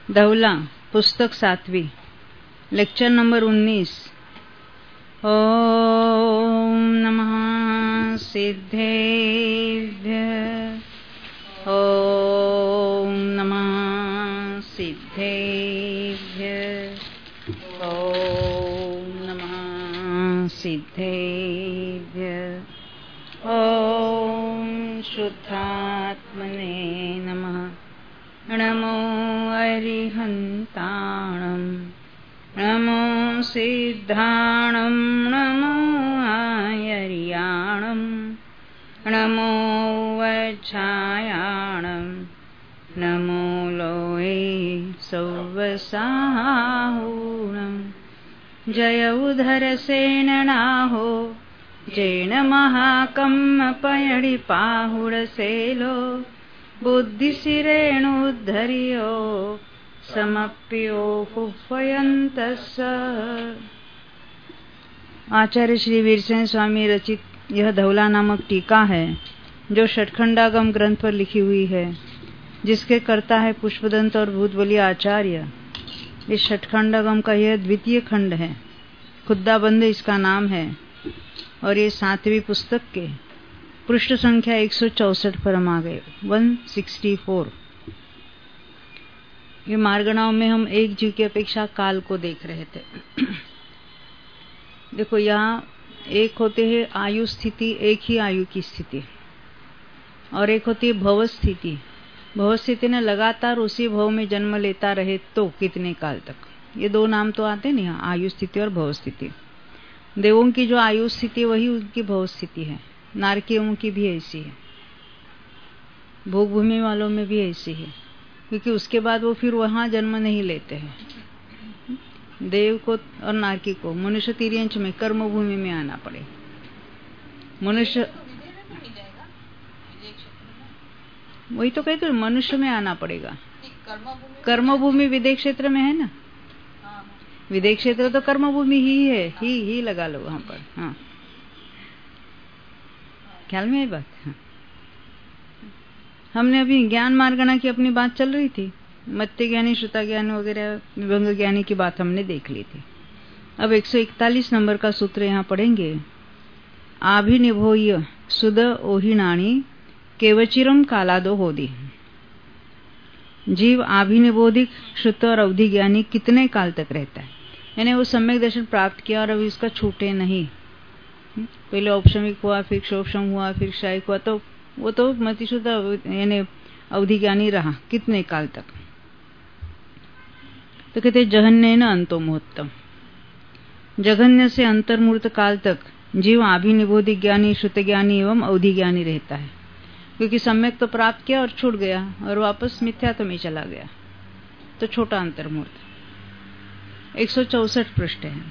धवला पुस्तक 7वीं lecture number 19। ओम नमः सिद्धेभ्यः। ओम नमः सिद्धेभ्यः। ओम नमः सिद्धेभ्यः। ओम शुद्धात्मने नमः। नमो अरिहन्ताणं नमो सिद्धाणं नमो आयर्याणं नमो वज्रायाणं नमो लोये सौवसाहूणं। जय उधरसेननाहो जैन महाकम्मपयणि पाहुडसेलो बुद्धिसिरेणुद्धर्यो समप्यो हुह्वयन्तस्स। आचार्य श्री वीरसेन स्वामी रचित यह धवला नामक टीका है जो षटखंडागम ग्रंथ पर लिखी हुई है, जिसके कर्ता है पुष्पदंत और भूतबली आचार्य। इस षटखंडागम का यह द्वितीय खंड है, खुद्दाबंद इसका नाम है, और ये 7वीं पुस्तक के पृष्ठ संख्या 164 पर हम आ गए, 164। ये मार्गणाओं में हम एक जीव की अपेक्षा काल को देख रहे थे। देखो, यहाँ एक होते हैं आयु स्थिति, एक ही आयु की स्थिति, और एक होती है भव स्थिति। भव स्थिति ने लगातार उसी भव में जन्म लेता रहे तो कितने काल तक, ये दो नाम तो आते नहीं, आयु स्थिति और भव स्थिति। देवों की जो आयु स्थिति वही उनकी भव स्थिति है, नारकियों की भी ऐसी है, भोग भूमि वालों में भी ऐसी है, क्योंकि उसके बाद वो फिर वहां जन्म नहीं लेते हैं। देव को और नारकी को मनुष्य तिर्यंच में कर्म भूमि में आना पड़े। मनुष्य वही तो कहते, मनुष्य में आना पड़ेगा। कर्म भूमि विदेह क्षेत्र में है ना, विदेह क्षेत्र तो कर्म भूमि ही है, ही लगा लो वहां पर। हाँ, ख्याल में आई बात। हाँ। हमने अभी ज्ञान मार्गणा की अपनी बात चल रही थी, मत्य ज्ञानी, श्रुता ज्ञानी वगैरह, विभंग ज्ञानी की बात हमने देख ली थी। अब 141 नंबर का सूत्र यहाँ पढ़ेंगे। आभिनिभोय सुद ओहिणाणी केवचिरम कालादो होदी। जीव आभिनिबोधिक, श्रुत और अवधि ज्ञानी कितने काल तक रहता है, यानी वो सम्यक दर्शन प्राप्त किया और अभी उसका छूटे नहीं। पहले औपशमिक हुआ, फिर क्षोभशम हुआ, फिर क्षायिक हुआ, तो वो तो मतिशुद्ध यानी अवधि ज्ञानी रहा कितने काल तक। तो कहते जघन्य न अंतो मुहूर्तम, जघन्य से अंतर्मूर्त काल तक जीव आभिनिबोधिक ज्ञानी, श्रुत ज्ञानी एवं अवधि ज्ञानी रहता है, क्योंकि सम्यक तो प्राप्त किया और छूट गया और वापस मिथ्यात्व में चला गया, तो छोटा अंतर्मूर्त। 164 पृष्ठ है।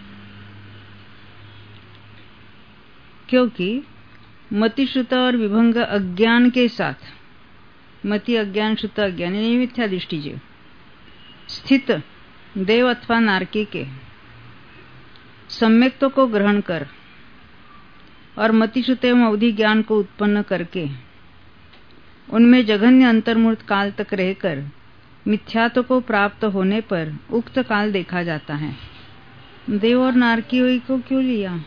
क्योंकि मति, श्रुत और विभंग अज्ञान के साथ, मति अज्ञान, श्रुत अज्ञान यानी मिथ्या दृष्टि जीव स्थित देव अथवा नारकी के सम्यक्त्व को ग्रहण कर और मति, श्रुत एवं अवधि ज्ञान को उत्पन्न करके उनमें जघन्य अंतर्मूर्त काल तक रहकर मिथ्यात्व को प्राप्त होने पर उक्त काल देखा जाता है। देव और नारकी को क्यों लिया?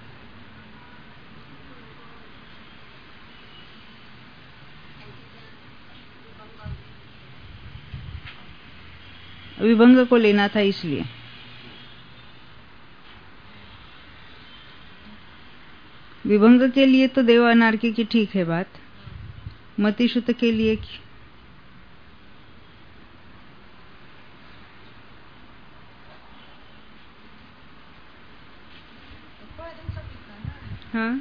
विभंग को लेना था इसलिए। विभंग के लिए तो देव और नारकी की ठीक है बात, मति श्रुत के लिए हाँ,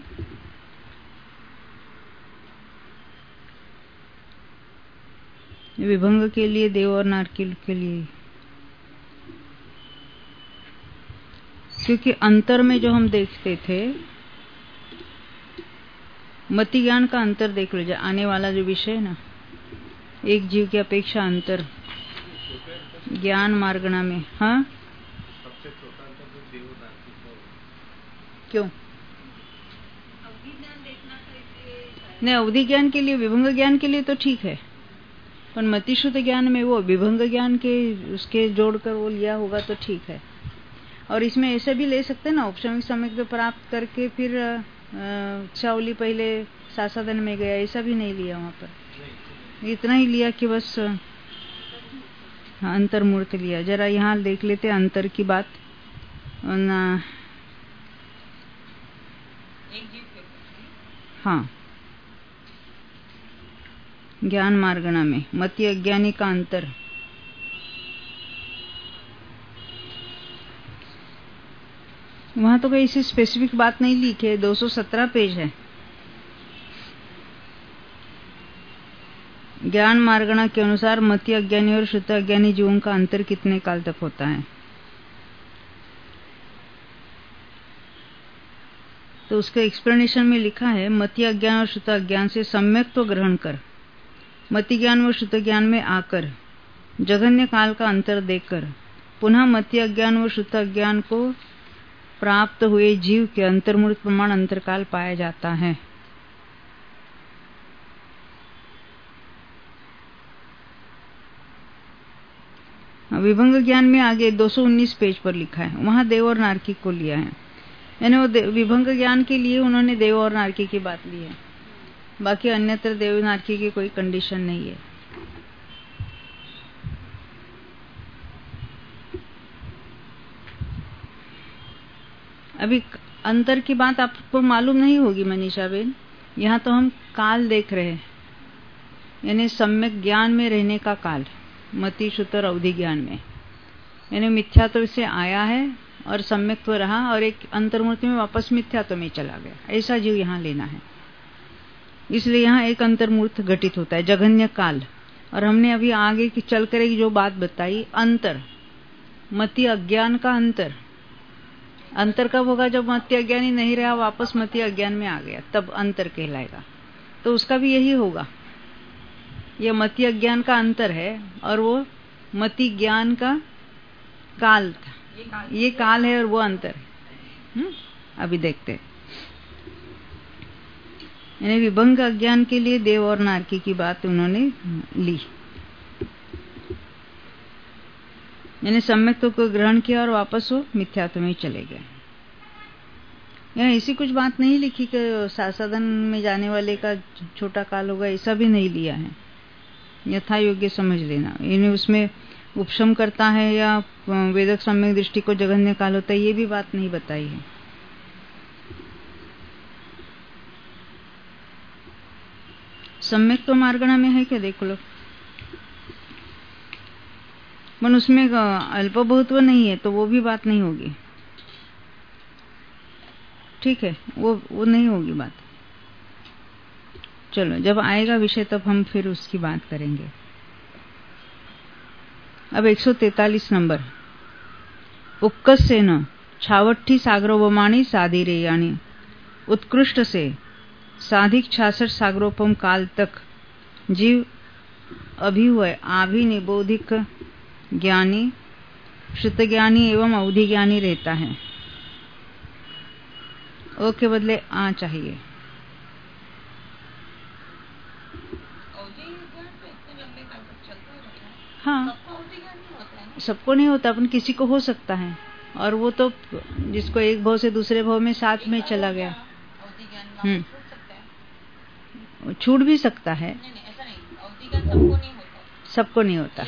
विभंग के लिए, देव और नारकी के लिए, क्योंकि अंतर में जो हम देखते थे, मति ज्ञान का अंतर देख लीजिए, आने वाला जो विषय है ना, एक जीव की अपेक्षा अंतर ज्ञान मार्गणा में। हाँ, सबसे छोटा अंतर तो देव नारकी को क्यों? नहीं, अवधि ज्ञान के लिए, विभंग ज्ञान के लिए तो ठीक है, पर मति शुद्ध ज्ञान में वो विभंग ज्ञान के उसके जोड़कर वो लिया होगा तो ठीक है। और इसमें ऐसे भी ले सकते हैं ना, औपचारिक सम्यक तो प्राप्त करके फिर चावली पहले सासाधन में गया, ऐसा भी नहीं लिया वहां पर। इतना ही लिया कि बस अंतर्मूर्त लिया। जरा यहाँ देख लेते अंतर की बात। हाँ, ज्ञान मार्गणा में मति अज्ञानी का अंतर। वहां तो कोई ऐसी स्पेसिफिक बात नहीं लिखी है, 217 पेज है। ज्ञान मार्गणा के अनुसार मति अज्ञानी और शुद्ध अज्ञानी जीवों का अंतर कितने काल तक होता है। तो उसके एक्सप्लेनेशन में लिखा है, मति अज्ञान और शुद्ध अज्ञान से सम्यक तो ग्रहण कर, मति ज्ञान व शुद्ध ज्ञान में आकर जघन्य काल का अंतर देखकर पुनः मति अज्ञान व शुद्ध अज्ञान को प्राप्त हुए जीव के अंतर्मूर्त प्रमाण अंतरकाल पाया जाता है। विभंग ज्ञान में आगे 219 पेज पर लिखा है, वहां देव और नारकी को लिया है। यानी वो विभंग ज्ञान के लिए उन्होंने देव और नारकी की बात ली है, बाकी अन्यत्र देव नारकी की कोई कंडीशन नहीं है। अभी अंतर की बात आपको मालूम नहीं होगी मनीषा बेन, यहाँ तो हम काल देख रहे हैं, यानी सम्यक ज्ञान में रहने का काल, मति शुद्ध और अवधि ज्ञान में। यानी मिथ्यात्व से आया है और सम्यक्त्व रहा और एक अंतर्मूर्ति में वापस मिथ्यात्व में चला गया, ऐसा जीव यहाँ लेना है। इसलिए यहाँ एक अंतर्मूर्त घटित होता है, जघन्य काल। और हमने अभी आगे की चल कर जो बात बताई, अंतर, मति अज्ञान का अंतर। अंतर कब होगा? जब मति अज्ञानी नहीं रहा, वापस मति अज्ञान में आ गया, तब अंतर कहलाएगा। तो उसका भी यही होगा, यह मति अज्ञान का अंतर है और वो मति ज्ञान का काल था। ये काल है और वो अंतर है। अभी देखते हैं। यानी विभंग अज्ञान के लिए देव और नारकी की बात उन्होंने ली, यानी सम्यक्त्व को ग्रहण किया और वापस वो मिथ्यात्व में चले गए। यानी ऐसी कुछ बात नहीं लिखी कि साधन में जाने वाले का छोटा काल होगा, ऐसा भी नहीं लिया है। यथा योग्य समझ लेना। यानी उसमें उपशम करता है या वेदक सम्यक दृष्टि को जघन्य काल होता है, ये भी बात नहीं बताई है। सम्यक तो मार्गणा में है क्या, देखो लो, मन उसमें अल्प बहुत्व नहीं है, तो वो भी बात नहीं होगी। ठीक है, वो नहीं होगी बात। चलो, जब आएगा विषय तब हम फिर उसकी बात करेंगे। अब 143 नंबर। उक्कसेन छावट्ठी सागरोपमाणी साधिरेयाणी। उत्कृष्ट से साधिक 66 सागरोपम काल तक जीव अभिवय आभिनिबोधिक ज्ञानी, शुद्ध ज्ञानी एवं अवधि ज्ञानी रहता है। ओ के बदले आ चाहिए। हाँ, सबको नहीं होता, अपन किसी को हो सकता है। और वो तो जिसको एक भाव से दूसरे भाव में साथ में चला गया, छूट भी सकता है। सबको नहीं होता।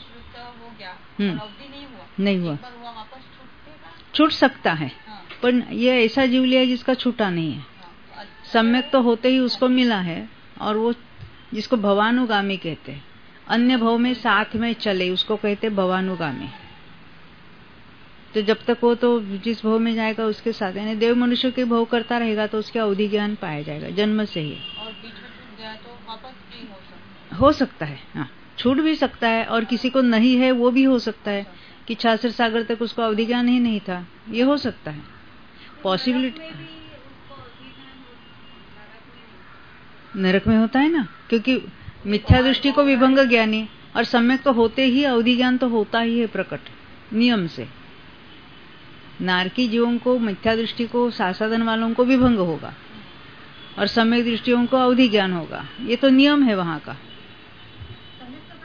नहीं हुआ, छूट सकता है, पर ये ऐसा जीव लिया जिसका छूटा नहीं है। सम्यक तो होते ही उसको मिला है, और वो जिसको भवानुगामी कहते हैं, अन्य भव में साथ में चले, उसको कहते भवानुगामी। तो जब तक वो तो जिस भव में जाएगा उसके साथ, यानी देव मनुष्य के भव करता रहेगा तो उसका अवधि ज्ञान पाया जाएगा जन्म से ही। और बीच में छूट गया तो वापस नहीं हो सकता है। हाँ, छूट भी सकता है, और किसी को नहीं है वो भी हो सकता है कि 66 सागर तक उसको अवधि ज्ञान ही नहीं था, ये हो सकता है, पॉसिबिलिटी। नरक में होता है ना, क्योंकि मिथ्या दृष्टि को विभंग ज्ञानी, और सम्यक तो होते ही अवधि ज्ञान तो होता ही है प्रकट नियम से। नारकी जीवों को, मिथ्या दृष्टि को, साधन वालों को विभंग होगा, और सम्यक दृष्टियों को अवधि ज्ञान होगा। ये तो नियम है वहां का।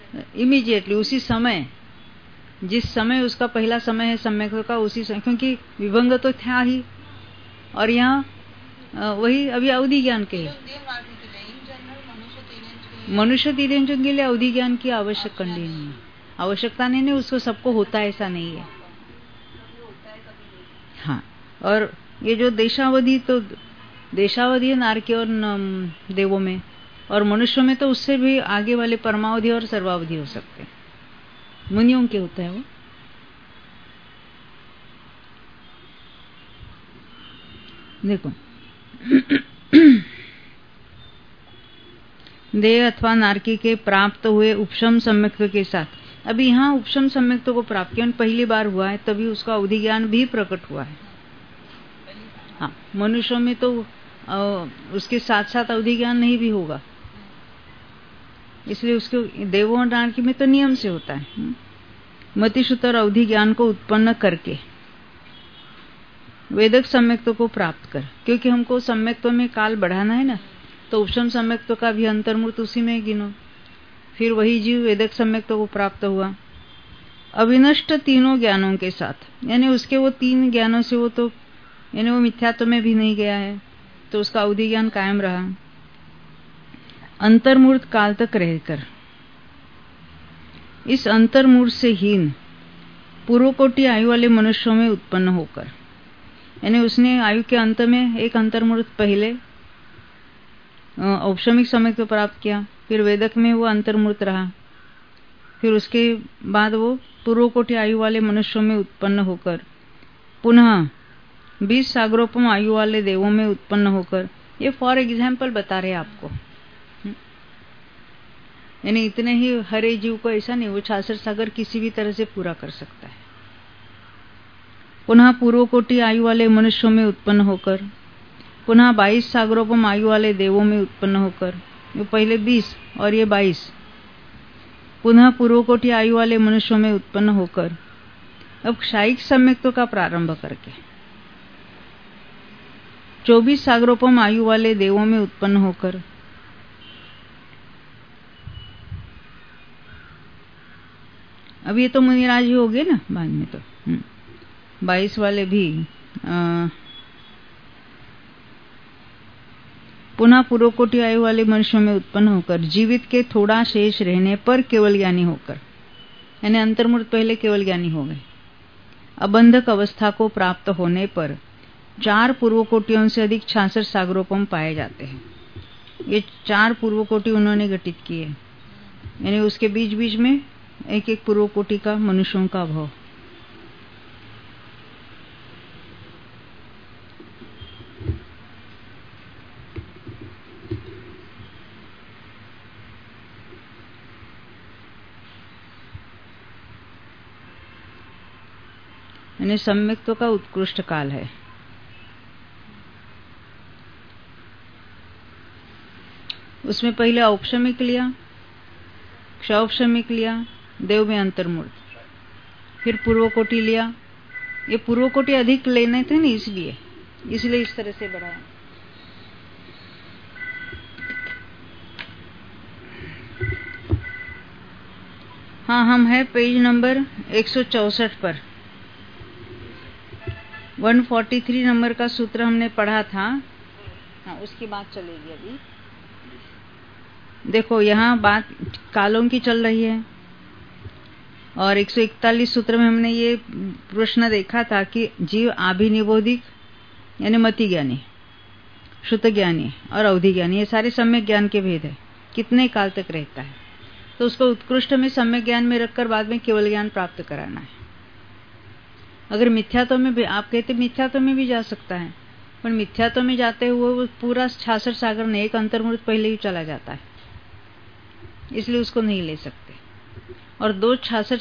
इमीडिएटली उसी समय, जिस समय उसका पहला समय है सम्यक्त्व का, उसी समय, क्योंकि विभंग तो था ही, और यहाँ वही अभी अवधि ज्ञान के मनुष्य तीरेंजों के लिए अवधि ज्ञान की आवश्यक नहीं है, आवश्यकता नहीं, उसको सबको होता है ऐसा नहीं है। हाँ, और ये जो देशावधि, तो देशावधि है नारकी और देवों में, और मनुष्यों में तो उससे भी आगे वाले परमावधि और सर्वावधि हो सकते हैं, मुनियों के होता है वो। देखो देह अथवा नारकी के प्राप्त हुए उपशम सम्यक्त्व के साथ, अभी यहाँ उपशम सम्यक्त्व को प्राप्त किया पहली बार हुआ है, तभी उसका अवधि ज्ञान भी प्रकट हुआ है। हाँ, मनुष्यों में तो उसके साथ साथ अवधि ज्ञान नहीं भी होगा, इसलिए उसको देवों और नारकी में तो नियम से होता है। मतिश्रुत और अवधि ज्ञान को उत्पन्न करके वेदक सम्यक्त्व को प्राप्त कर, क्योंकि हमको सम्यक्त्व में काल बढ़ाना है ना, तो उपशम सम्यक्त्व का भी अंतर्मूर्त उसी में गिनो। फिर वही जीव वेदक सम्यक्त्व को प्राप्त हुआ अविनष्ट तीनों ज्ञानों के साथ, यानी उसके वो तीन ज्ञानों से वो तो, यानी वो मिथ्यात्व में भी नहीं गया है, तो उसका अवधि ज्ञान कायम रहा। अंतर्मूर्त काल तक रहकर इस अंतर्मूर्त से हीन पूर्वकोटि आयु वाले मनुष्यों में उत्पन्न होकर, यानी उसने आयु के अंत में एक अंतर्मूर्त पहले औपशमिक सम्यक्त्व प्राप्त किया, फिर वेदक में वो अंतर्मूर्त रहा, फिर उसके बाद वो पूर्वकोटि आयु वाले मनुष्यों में उत्पन्न होकर पुनः 20 सागरोपम आयु वाले देवों में उत्पन्न होकर, ये फॉर एग्जाम्पल बता रहे आपको, यानी इतने ही हरे जीव को ऐसा नहीं, वो 66 सागर किसी भी तरह से पूरा कर सकता है। पुनः पूर्वकोटि आयु वाले मनुष्यों में उत्पन्न होकर पुनः 22 सागरोपम आयु वाले देवों में उत्पन्न होकर, ये पहले 20 और ये 22, पुनः पूर्वकोटि आयु वाले मनुष्यों में उत्पन्न होकर अब क्षायिक सम्यक्त्व का प्रारंभ करके 24 सागरोपम आयु वाले देवों में उत्पन्न होकर अब ये तो मुनिराज ही हो गए ना बाद में, तो 22 वाले भी पुनः पूर्वकोटि आयु वाले मनुष्यों में उत्पन्न होकर जीवित के थोड़ा शेष रहने पर केवल ज्ञानी होकर, यानी अंतर्मूर्त पहले केवल ज्ञानी हो गए। अबंधक अवस्था को प्राप्त होने पर 4 पूर्वकोटियों से अधिक 66 सागरोपम पाए जाते हैं। ये 4 पूर्वकोटि उन्होंने घटित किए, यानी उसके बीच बीच में एक एक पूर्वकोटि का मनुष्यों का भाव। यानी सम्यक्त्व का उत्कृष्ट काल है। उसमें पहले औपशमिक लिया, क्षौपशमिक लिया, देव में अंतर्मूर्त, फिर पूर्वकोटि लिया। ये पूर्वकोटि अधिक लेने थे ना, इसलिए इस तरह से बढ़ाया। हाँ, हम है पेज नंबर 164 पर। 143 नंबर का सूत्र हमने पढ़ा था। हाँ, उसकी बात चलेगी अभी। देखो यहाँ बात कालों की चल रही है, और 141 सूत्र में हमने ये प्रश्न देखा था कि जीव आभिनिबोधिक यानी मति ज्ञानी, श्रुत ज्ञानी और अवधि ज्ञानी, ये सारे सम्यक ज्ञान के भेद है, कितने काल तक रहता है। तो उसको उत्कृष्ट में सम्यक ज्ञान में रखकर बाद में केवल ज्ञान प्राप्त कराना है। अगर मिथ्यात्व में भी, आप कहते मिथ्यात्व में भी जा सकता है, पर मिथ्यात्व में जाते हुए वो पूरा 66 सागर ने एक अंतर्मूर्त पहले ही चला जाता है, इसलिए उसको नहीं ले सकते। और 2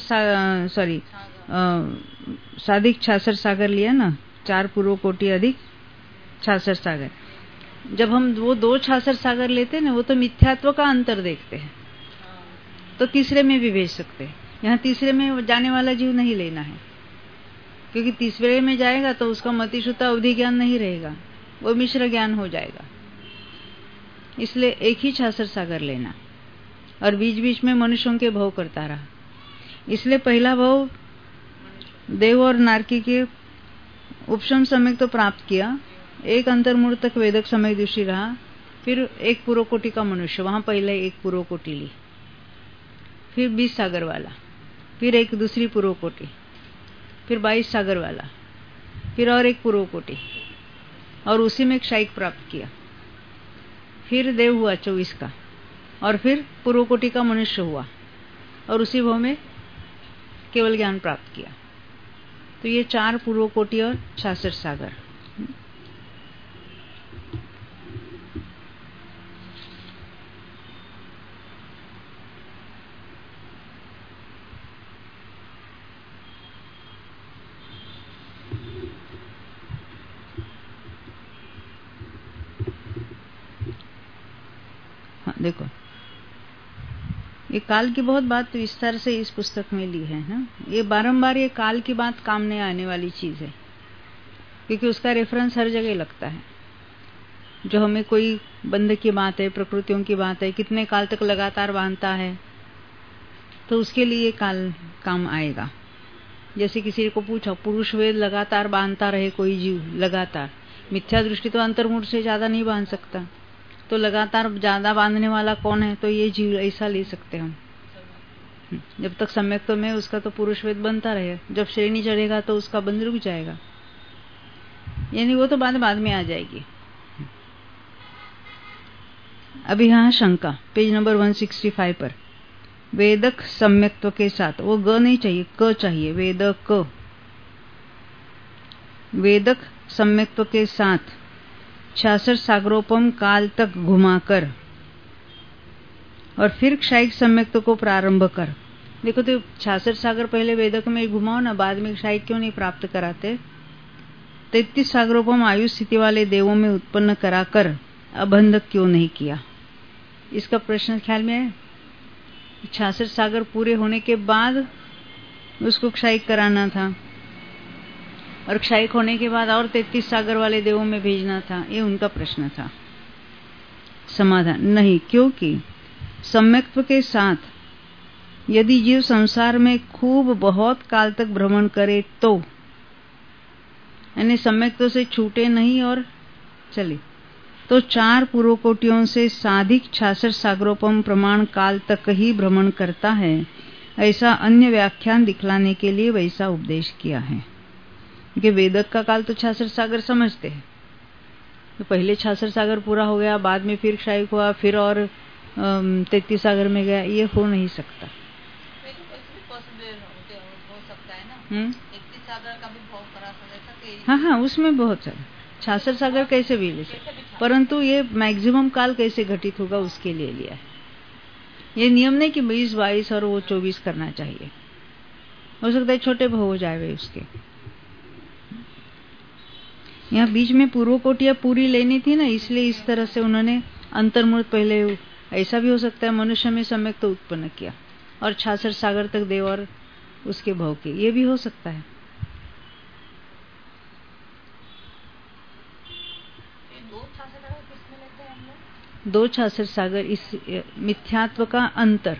साधिक 66 सागर लिया ना, 4 पूर्वकोटि अधिक 66 सागर। जब हम वो 2 66 सागर लेते हैं ना, वो तो मिथ्यात्व का अंतर देखते हैं, तो तीसरे में भी भेज सकते हैं। यहाँ तीसरे में जाने वाला जीव नहीं लेना है, क्योंकि तीसरे में जाएगा तो उसका मतिश्रुत अवधि ज्ञान नहीं रहेगा, वो मिश्र ज्ञान हो जाएगा। इसलिए एक ही 66 सागर लेना। और बीच बीच में मनुष्यों के भव करता रहा। इसलिए पहला भव देव और नारकी के उपशम सम्यक तो प्राप्त किया, एक अंतर्मूर्त तक वेदक समय दृष्टि रहा, फिर एक पूर्व कोटि का मनुष्य, वहां पहले एक पूर्व कोटि ली, फिर 20 सागर वाला, फिर एक दूसरी पूर्व कोटि, फिर 22 सागर वाला, फिर और एक पूर्व कोटि, और उसी में क्षायिक प्राप्त किया, फिर देव हुआ 24 का, और फिर पूर्व कोटि का मनुष्य हुआ, और उसी भाव में केवल ज्ञान प्राप्त किया। तो ये 4 पूर्व कोटि और 66 सागर। देखो, ये काल की बहुत बात विस्तार से इस पुस्तक में ली है ना। ये बारंबार ये काल की बात काम नहीं आने वाली चीज है, क्योंकि उसका रेफरेंस हर जगह लगता है। जो हमें कोई बंध की बात है, प्रकृतियों की बात है, कितने काल तक लगातार बांधता है, तो उसके लिए काल काम आएगा। जैसे किसी को पूछा, पुरुष वेद लगातार बांधता रहे कोई जीव, लगातार, मिथ्या दृष्टि तो अंतर्मुख से ज्यादा नहीं बांध सकता, तो लगातार ज्यादा बांधने वाला कौन है? तो ये जीव, ऐसा ले सकते हम। जब तक सम्यक तो में उसका तो पुरुष वेद बनता रहे, जब श्रेणी चढ़ेगा तो उसका बंध रुक जाएगा, यानी वो तो बाद में आ जाएगी। अभी यहाँ शंका, पेज नंबर 165 पर, वेदक सम्यक्त्व के साथ, वो ग नहीं चाहिए, क चाहिए, वेदक, वेदक सम्यक्त्व के साथ 66 सागरोपम काल तक घुमाकर और फिर क्षायिक सम्यक्त्व को प्रारंभ कर। देखो, तो 66 सागर पहले वेदक में घुमाओ ना, बाद में क्षायिक क्यों नहीं प्राप्त कराते? 33 सागरोपम आयु स्थिति वाले देवों में उत्पन्न कराकर अबंधक क्यों नहीं किया? इसका प्रश्न ख्याल में है। 66 सागर पूरे होने के बाद उसको क्षायिक कराना था, और क्षायिक होने के बाद और 33 सागर वाले देवों में भेजना था, ये उनका प्रश्न था। समाधान, नहीं, क्योंकि सम्यक्त्व के साथ यदि जीव संसार में खूब बहुत काल तक भ्रमण करे तो, यानी सम्यक्त्व से छूटे नहीं और चले, तो 4 पूर्व कोटियों से साधिक 66 सागरोपम प्रमाण काल तक ही भ्रमण करता है, ऐसा अन्य व्याख्यान दिखलाने के लिए वैसा उपदेश किया है। क्योंकि वेदक का काल तो 66 सागर समझते हैं, तो पहले 66 सागर पूरा हो गया, बाद में फिर क्षायिक हुआ, फिर और 33 सागर में गया, ये हो नहीं सकता। हाँ, उसमें बहुत सारे 66 सागर कैसे भी ले सकते, परंतु ये मैक्सिमम काल कैसे घटित होगा उसके लिए लिया है। ये नियम नहीं कि 20, 22 और वो 24 करना चाहिए, हो सकता है छोटे भाव हो जाए उसके। यहाँ बीच में पूर्व कोटियां पूरी लेनी थी ना, इसलिए इस तरह से उन्होंने अंतर्मूर्त पहले, ऐसा भी हो सकता है मनुष्य में सम्यक तो उत्पन्न किया और 66 सागर तक देव और उसके भाव के, ये भी हो सकता है। दो 66 सागर इस मिथ्यात्व का अंतर,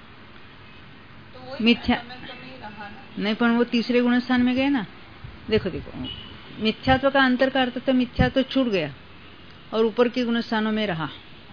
मिथ्या नहीं, पर वो तीसरे गुण स्थान में गए ना। देखो, मिथ्यात्व का अंतर का अर्थ तो मिथ्या तो छूट गया और ऊपर के गुण स्थानों में रहा,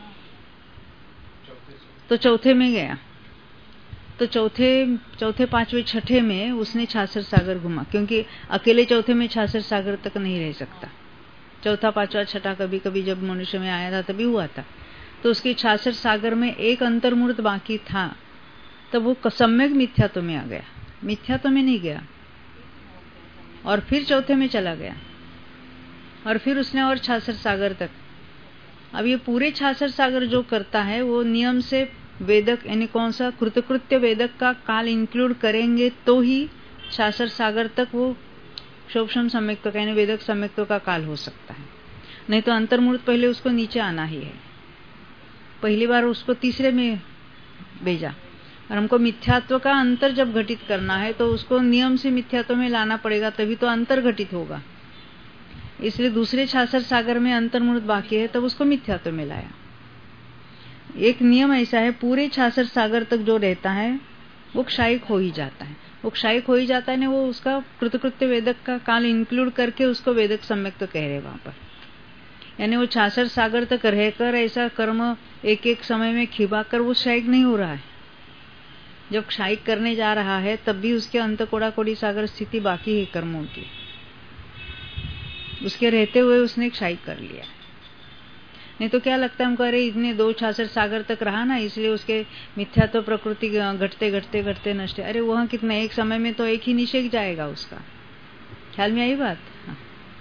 तो चौथे में गया, तो चौथे 5वें 6ठे में उसने 66 सागर घुमा, क्योंकि अकेले चौथे में 66 सागर तक नहीं रह सकता। चौथा, 5वां, 6ठा कभी कभी जब मनुष्य में आया था तभी हुआ था, तो उसके 66 सागर में एक अंतर्मूर्त बाकी था, तब वो सम्यक मिथ्यात्व में आ गया, मिथ्यात्व में नहीं गया, और फिर चौथे में चला गया, और फिर उसने और 66 सागर तक। अब ये पूरे 66 सागर जो करता है वो नियम से वेदक, यानी कौन सा कृतकृत्य वेदक का काल इंक्लूड करेंगे तो ही 66 सागर तक वो शोभशम सम्यक्त्व का, यानी वेदक सम्यक्त्व का काल हो सकता है। नहीं तो अंतर्मूर्त पहले उसको नीचे आना ही है। पहली बार उसको तीसरे में भेजा, और हमको मिथ्यात्व का अंतर जब घटित करना है तो उसको नियम से मिथ्यात्व में लाना पड़ेगा, तभी तो अंतर घटित होगा। इसलिए दूसरे 66 सागर में अंतर्मूर्त बाकी है, तब उसको मिथ्यात्व में लाया। एक नियम ऐसा है, पूरे 66 सागर तक जो रहता है वो क्षायिक हो ही जाता है। वो क्षायिक हो ही जाता है ना, वो उसका कृतकृत्य वेदक का काल इंक्लूड करके उसको वेदक सम्यक तो कह रहे वहां पर। यानी वो 66 सागर तक रहकर ऐसा कर्म एक एक समय में खिबाकर वो क्षायिक नहीं हो रहा है। जब क्षायिक करने जा रहा है तब भी उसके अंत कोड़ा कोड़ी सागर स्थिति बाकी है कर्मों की, उसके रहते हुए उसने क्षायिक कर लिया। नहीं तो क्या लगता है हमको, अरे इतने 266 सागर तक रहा ना, इसलिए उसके मिथ्या तो प्रकृति घटते घटते घटते नष्ट। अरे वहां कितना, एक समय में तो एक ही निषेक जाएगा उसका। ख्याल में आई बात? हाँ।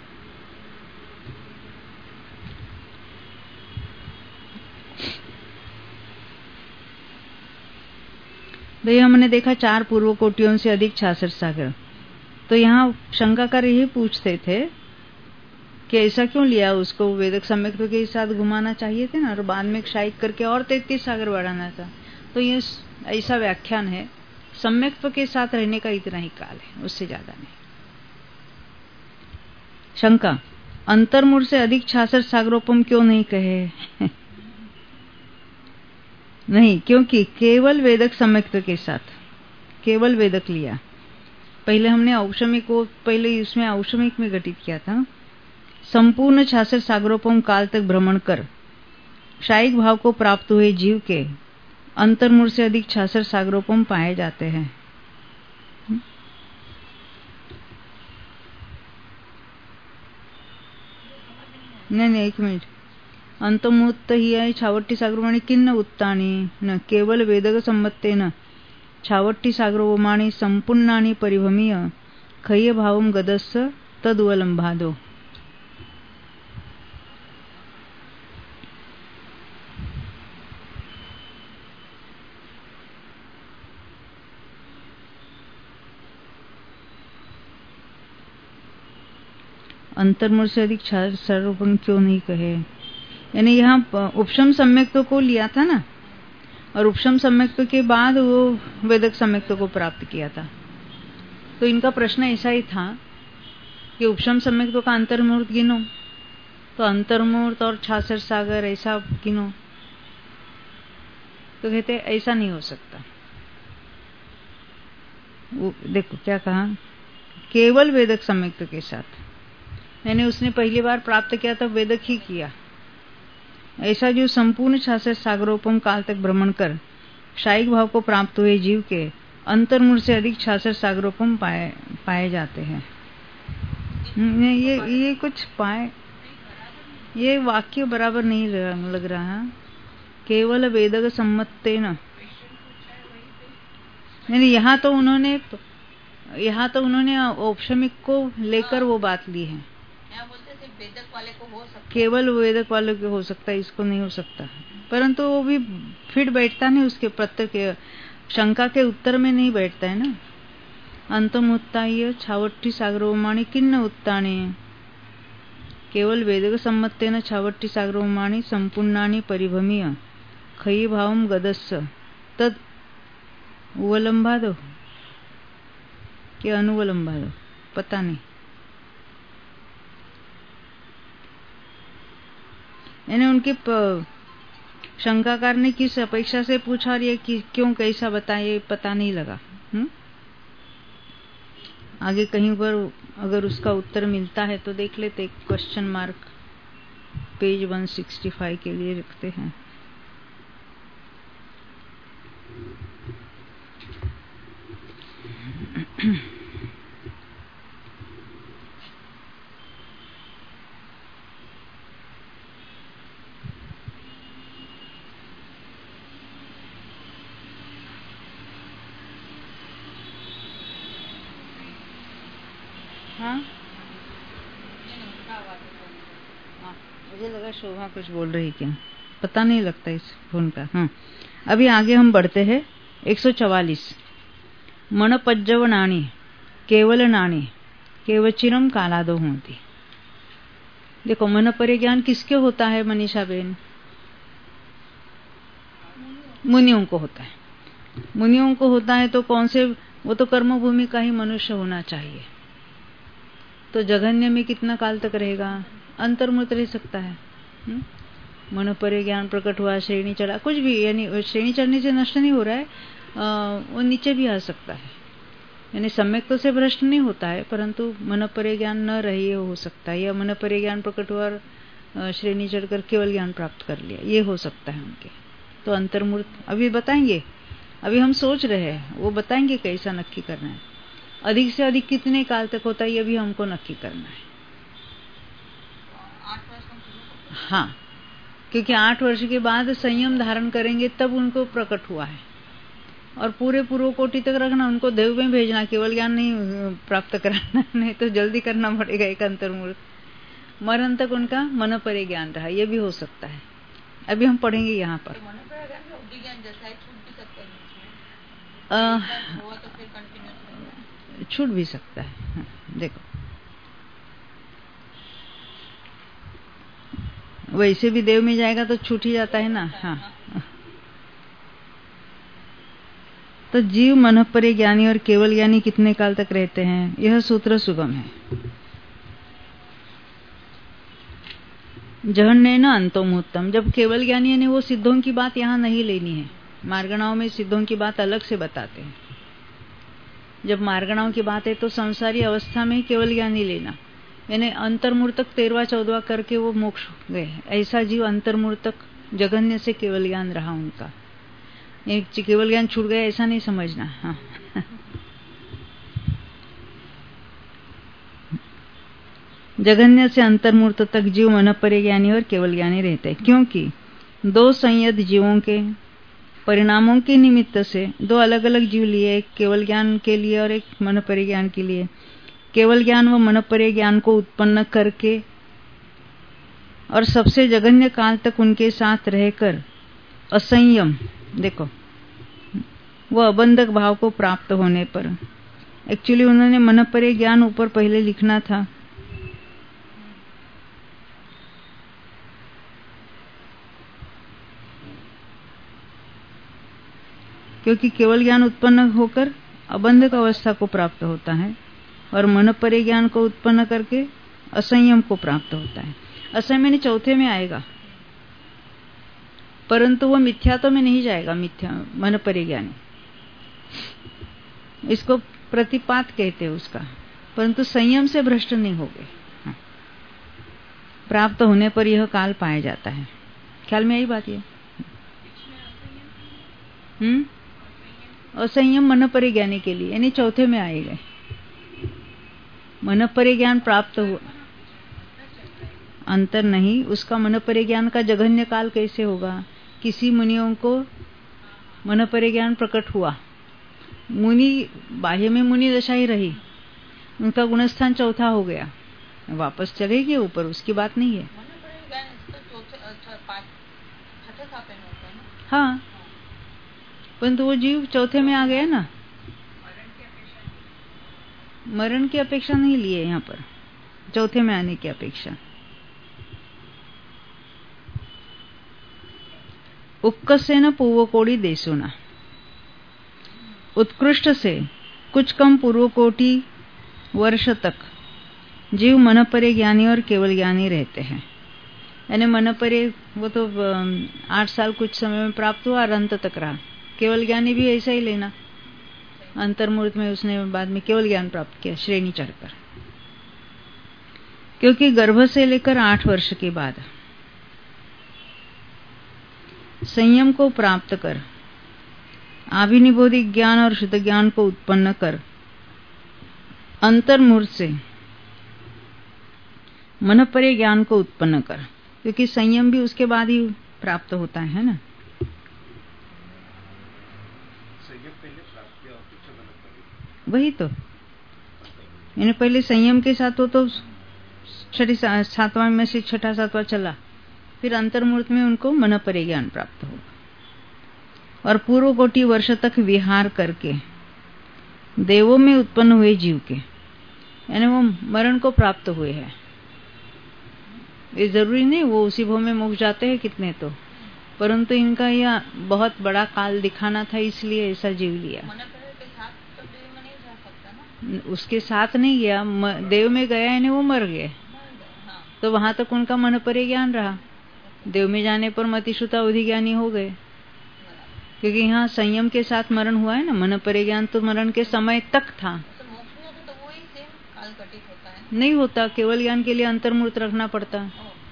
तो हमने देखा 4 पूर्व कोटियों से अधिक 66 सागर। तो यहाँ शंकाकार यही पूछते थे कि ऐसा क्यों लिया, उसको वेदक सम्यक्त्व के साथ घुमाना चाहिए थे ना, और बाद में क्षायिक करके और 33 सागर बढ़ाना था। तो ये ऐसा व्याख्यान है, सम्यक्त्व के साथ रहने का इतना ही काल है, उससे ज्यादा नहीं। शंका, अंतर्मूल से अधिक 66 सागरोपम क्यों नहीं कहे? नहीं, क्योंकि केवल वेदक सम्यक्त्व के साथ, केवल वेदक लिया। पहले हमने औषमिक को, पहले इसमें औषमिक में घटित किया था। संपूर्ण 66 सागरोपम काल तक भ्रमण कर क्षायिक भाव को प्राप्त हुए जीव के अंतर्मूल से अधिक 66 सागरोपम पाए जाते हैं। नहीं, एक मिनट। अंतमुत्त ही है छावट्टी सागरोमाणी किन्न उत्तानी न केवल वेदक सम्मत्तेन छावट्टी सागरोमाणी संपूर्णानि परिभमीय खय्य भावम गदस्य तदुवलंभादो। अंतर्मूल से अधिक 66 सागरोपम क्यों नहीं कहे? यानी यहाँ उपशम सम्यक्त्व को लिया था ना, और उपशम सम्यक्त्व के बाद वो वेदक सम्यक्त्व को प्राप्त किया था। तो इनका प्रश्न ऐसा ही था कि उपशम सम्यक्त्व का अंतर्मूर्त गिनो, तो अंतर्मूर्त और 66 सागर ऐसा गिनो। तो कहते ऐसा नहीं हो सकता। वो देखो क्या कहा, केवल वेदक सम्यक्त्व के साथ, यानी उसने पहली बार प्राप्त किया तब वेदक ही किया। ऐसा जो संपूर्ण 66 सागरोपम काल तक भ्रमण कर क्षायिक भाव को प्राप्त हुए जीव के अंतर्मूल से अधिक 66 सागरोपम पाए जाते हैं। ये कुछ पाए, ये वाक्य बराबर नहीं लग रहा। केवल वेदक सम्मत्ते न, नहीं, यहाँ तो उन्होंने औपशमिक को लेकर वो बात ली है। वेदक वाले को हो सकता, केवल वेदक वाले को हो सकता है, इसको नहीं हो सकता। परंतु वो भी फिट बैठता नहीं, उसके प्रत्येक शंका के उत्तर में नहीं बैठता है ना। अंतमुत्ताय छावट्टी सागरोमाणी किन्न उत्ताने केवल वेदक सम्मत्तेन छावट्टी सागरोमाणी संपूर्णानि परिभमीय खयि भावम गदस्य तद उवलंबादो कि अनुवलंबादो, पता नहीं। यानी उनके शंकाकार ने किस अपेक्षा से पूछा और ये क्यों कैसा बताए, पता नहीं लगा। आगे कहीं पर अगर उसका उत्तर मिलता है तो देख लेते। क्वेश्चन मार्क पेज 165 के लिए रखते हैं। हाँ, मुझे लगा शोभा कुछ बोल रही क्या, पता नहीं लगता इस फोन का। हाँ, अभी आगे हम बढ़ते हैं। 144 मन पज्जव नाणी केवल नाणी केवचिरम कालादो होती। देखो, मन परिज्ञान किसके होता है मनीषा बेन? मुनियों को होता है। मुनियों को होता है तो कौन से, वो तो कर्मभूमि का ही मनुष्य होना चाहिए। तो जघन्य में कितना काल तक रहेगा? अंतर्मुक्त रह सकता है। मन परे ज्ञान प्रकट हुआ, श्रेणी चढ़ा, कुछ भी, यानी श्रेणी चढ़ने से नष्ट नहीं हो रहा है, वो नीचे भी आ सकता है, यानी सम्यक तो से भ्रष्ट नहीं होता है, परंतु मन परे ज्ञान न रहे ये हो सकता है, या मन परे ज्ञान प्रकट हुआ और श्रेणी चढ़कर केवल ज्ञान प्राप्त कर लिया, ये हो सकता है उनके। तो अंतर्मूर्त अभी बताएंगे, अभी हम सोच रहे हैं, वो बताएंगे कैसा नक्की करना है, अधिक से अधिक कितने काल तक होता है ये भी हमको नक्की करना है। हाँ, क्योंकि 8 वर्ष के बाद संयम धारण करेंगे तब उनको प्रकट हुआ है, और पूरे पूर्व कोटि तक रखना, उनको देव में भेजना, केवल ज्ञान नहीं प्राप्त कराना, नहीं तो जल्दी करना पड़ेगा एक अंतर्मूर्त। मरण तक उनका मन परे ज्ञान रहा, ये भी हो सकता है, अभी हम पढ़ेंगे यहाँ पर। छूट भी सकता है, देखो वैसे भी देव में जाएगा तो छूट ही जाता है ना। हाँ, तो जीव मन परे ज्ञानी और केवल ज्ञानी कितने काल तक रहते हैं, यह सूत्र सुगम है। जहन्ने न अंतोमुत्तम, जब केवल ज्ञानी, यानी वो सिद्धों की बात यहाँ नहीं लेनी है, मार्गणाओं में सिद्धों की बात अलग से बताते हैं। जब मार्गणाओं की बात है तो संसारी अवस्था में केवल ज्ञानी लेना, यानी अंतर्मूर्तक 13वां-14वां करके वो मोक्ष गए, ऐसा जीव अंतर्मूर्तक जगन्य से केवल ज्ञान रहा उनका, एक केवल ज्ञान छूट गया ऐसा नहीं समझना। हाँ जगन्य से अंतर्मूर्त तक जीव मन परे ज्ञानी और केवल ज्ञानी रहते हैं, क्योंकि 2 संयत जीवों के परिणामों के निमित्त से 2 अलग अलग जीव लिए, एक केवल ज्ञान के लिए और एक मन परे ज्ञान के लिए। केवल ज्ञान व मन परे ज्ञान को उत्पन्न करके और सबसे जगन्य काल तक उनके साथ रहकर असंयम, देखो वो अबंधक भाव को प्राप्त होने पर, एक्चुअली उन्होंने मन परे ज्ञान ऊपर पहले लिखना था, क्योंकि केवल ज्ञान उत्पन्न होकर अबंधक अवस्था को प्राप्त होता है और मन परे ज्ञान को उत्पन्न करके असंयम को प्राप्त होता है। असंयम यानी चौथे में आएगा, परंतु वो मिथ्यात्व में नहीं जाएगा, मिथ्या मन परे ज्ञानी, इसको प्रतिपात कहते हैं उसका, परंतु संयम से भ्रष्ट नहीं हो गए। हाँ। प्राप्त होने पर यह काल पाया जाता है। ख्याल में आई बात ये? असंयम मन परे ज्ञानी के लिए, यानी चौथे में आएगा। मन परे ज्ञान प्राप्त हुआ, अंतर नहीं, उसका मन परे ज्ञान का जघन्य काल कैसे होगा? किसी मुनियों को मन परे ज्ञान प्रकट हुआ, मुनि बाह्य में मुनि दशा ही रही, उनका गुणस्थान चौथा हो गया, वापस चलेगी ऊपर, उसकी बात नहीं है। हाँ, परंतु वो जीव चौथे में आ गया ना, मरण की अपेक्षा नहीं लिए यहाँ पर, चौथे में आने की अपेक्षा। उत्कर्षेण पूर्वकोटि देशोना, उत्कृष्ट से कुछ कम पूर्वकोटि वर्ष तक जीव मन परे ज्ञानी और केवल ज्ञानी रहते हैं। यानी मन परे वो तो 8 साल कुछ समय में प्राप्त हुआ और अंत तक रहा। केवल ज्ञानी भी ऐसा ही लेना, अंतर्मूर्त में उसने बाद में केवल ज्ञान प्राप्त किया श्रेणी चढ़कर, क्योंकि गर्भ से लेकर 8 वर्ष के बाद संयम को प्राप्त कर आभिनिबोधिक ज्ञान और शुद्ध ज्ञान को उत्पन्न कर अंतर्मूर्त से मन परे ज्ञान को उत्पन्न कर, क्योंकि संयम भी उसके बाद ही प्राप्त होता है ना। वही तो, यानी पहले संयम के साथ हो तो 7वां में से 6-7वां चला, फिर अंतर्मूर्त में उनको मन परे ज्ञान प्राप्त होगा और पूर्व कोटि वर्ष तक विहार करके देवों में उत्पन्न हुए जीव के, यानी वो मरण को प्राप्त हुए हैं। ये जरूरी नहीं वो उसी भव में मोक्ष जाते हैं कितने तो, परंतु इनका यह बहुत बड़ा काल दिखाना था, इसलिए ऐसा जीव लिया। उसके साथ नहीं गया, देव में गया यानी वो मर गए, तो वहां तक उनका मन परे ज्ञान रहा, देव में जाने पर मतिश्रुता अधिज्ञानी हो गए, क्योंकि यहाँ संयम के साथ मरण हुआ है ना। मन परे ज्ञान तो मरण के समय तक था। तो वो ही सेम काल घटित होता है? नहीं होता, केवल ज्ञान के लिए अंतर्मूर्त रखना पड़ता।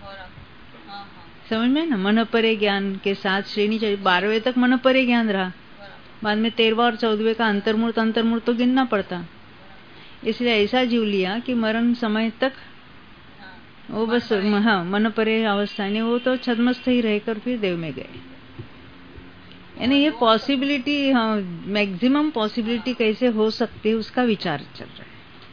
समझ में ना, मन परे ज्ञान के साथ श्रेणी 12वें तक मन परे ज्ञान रहा, बाद में 13वां और 14वें का अंतर्मूर्त तो गिनना पड़ता। इसलिए ऐसा जीव लिया कि मरण समय तक वो बस हाँ मन परे अवस्था नहीं, वो तो छद्मस्थ ही रहकर फिर देव में गए। यानी ये पॉसिबिलिटी, हाँ मैक्सिमम पॉसिबिलिटी कैसे हो सकती है उसका विचार चल रहा है।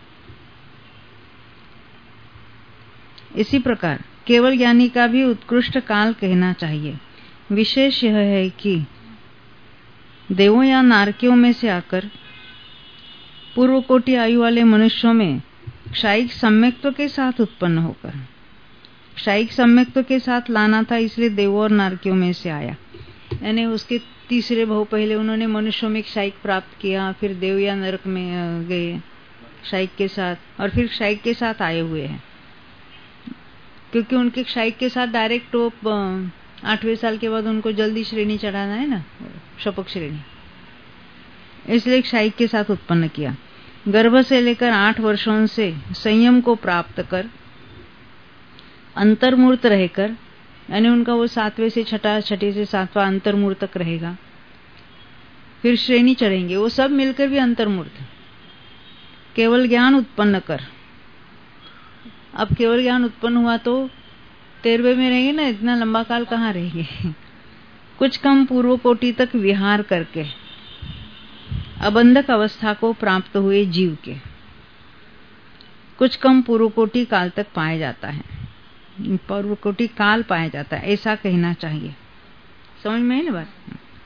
इसी प्रकार केवल ज्ञानी का भी उत्कृष्ट काल कहना चाहिए। विशेष यह है कि देवों या नारकियों में से आकर पूर्व कोटि आयु वाले मनुष्यों में क्षायिक सम्यक्त्व के साथ उत्पन्न होकर, क्षायिक सम्यक्त्व के साथ लाना था, इसलिए देवों और नारकियों में से आया। यानी उसके तीसरे भाव पहले उन्होंने मनुष्यों में क्षायिक प्राप्त किया, फिर देव या नरक में गए क्षायिक के साथ, और फिर क्षायिक के साथ आए हुए हैं, क्योंकि उनके क्षायिक के साथ डायरेक्ट 8वें साल के बाद उनको जल्दी श्रेणी चढ़ाना है ना, शपक श्रेणी, इसलिए क्षायिक के साथ उत्पन्न किया। गर्भ से लेकर 8 वर्षों से संयम को प्राप्त कर अंतर्मूर्त रहकर, यानी उनका वो 7वें से छठे से 7वां अंतर्मूर्त तक रहेगा, फिर श्रेणी चढ़ेंगे, वो सब मिलकर भी अंतर्मूर्त। केवल ज्ञान उत्पन्न कर, अब केवल ज्ञान उत्पन्न हुआ तो 13वें में रहेंगे ना, इतना लंबा काल कहाँ रहेंगे। कुछ कम पूर्व कोटि तक विहार करके अबंधक अवस्था को प्राप्त हुए जीव के कुछ कम पूर्व कोटि काल तक पाया जाता है, पूर्व कोटि काल पाया जाता है, ऐसा कहना चाहिए। समझ में है ना बात।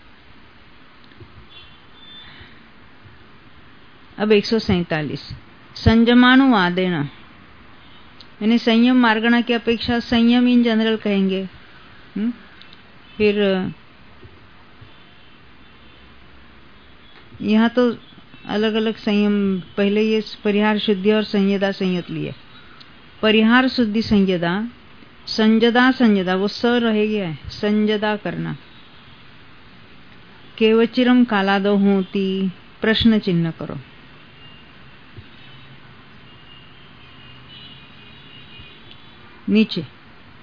अब 147 संयमानुवादेन, यानी संयम मार्गणा की अपेक्षा संयम इन जनरल कहेंगे। फिर यहाँ तो अलग अलग संयम, पहले ये परिहार शुद्धि और संयदा संयत लिए। परिहार शुद्धि संयदा, संयदा वो स रह गया है, संयदा करना। केवचिरम कालादो होती, प्रश्न चिन्ह करो। नीचे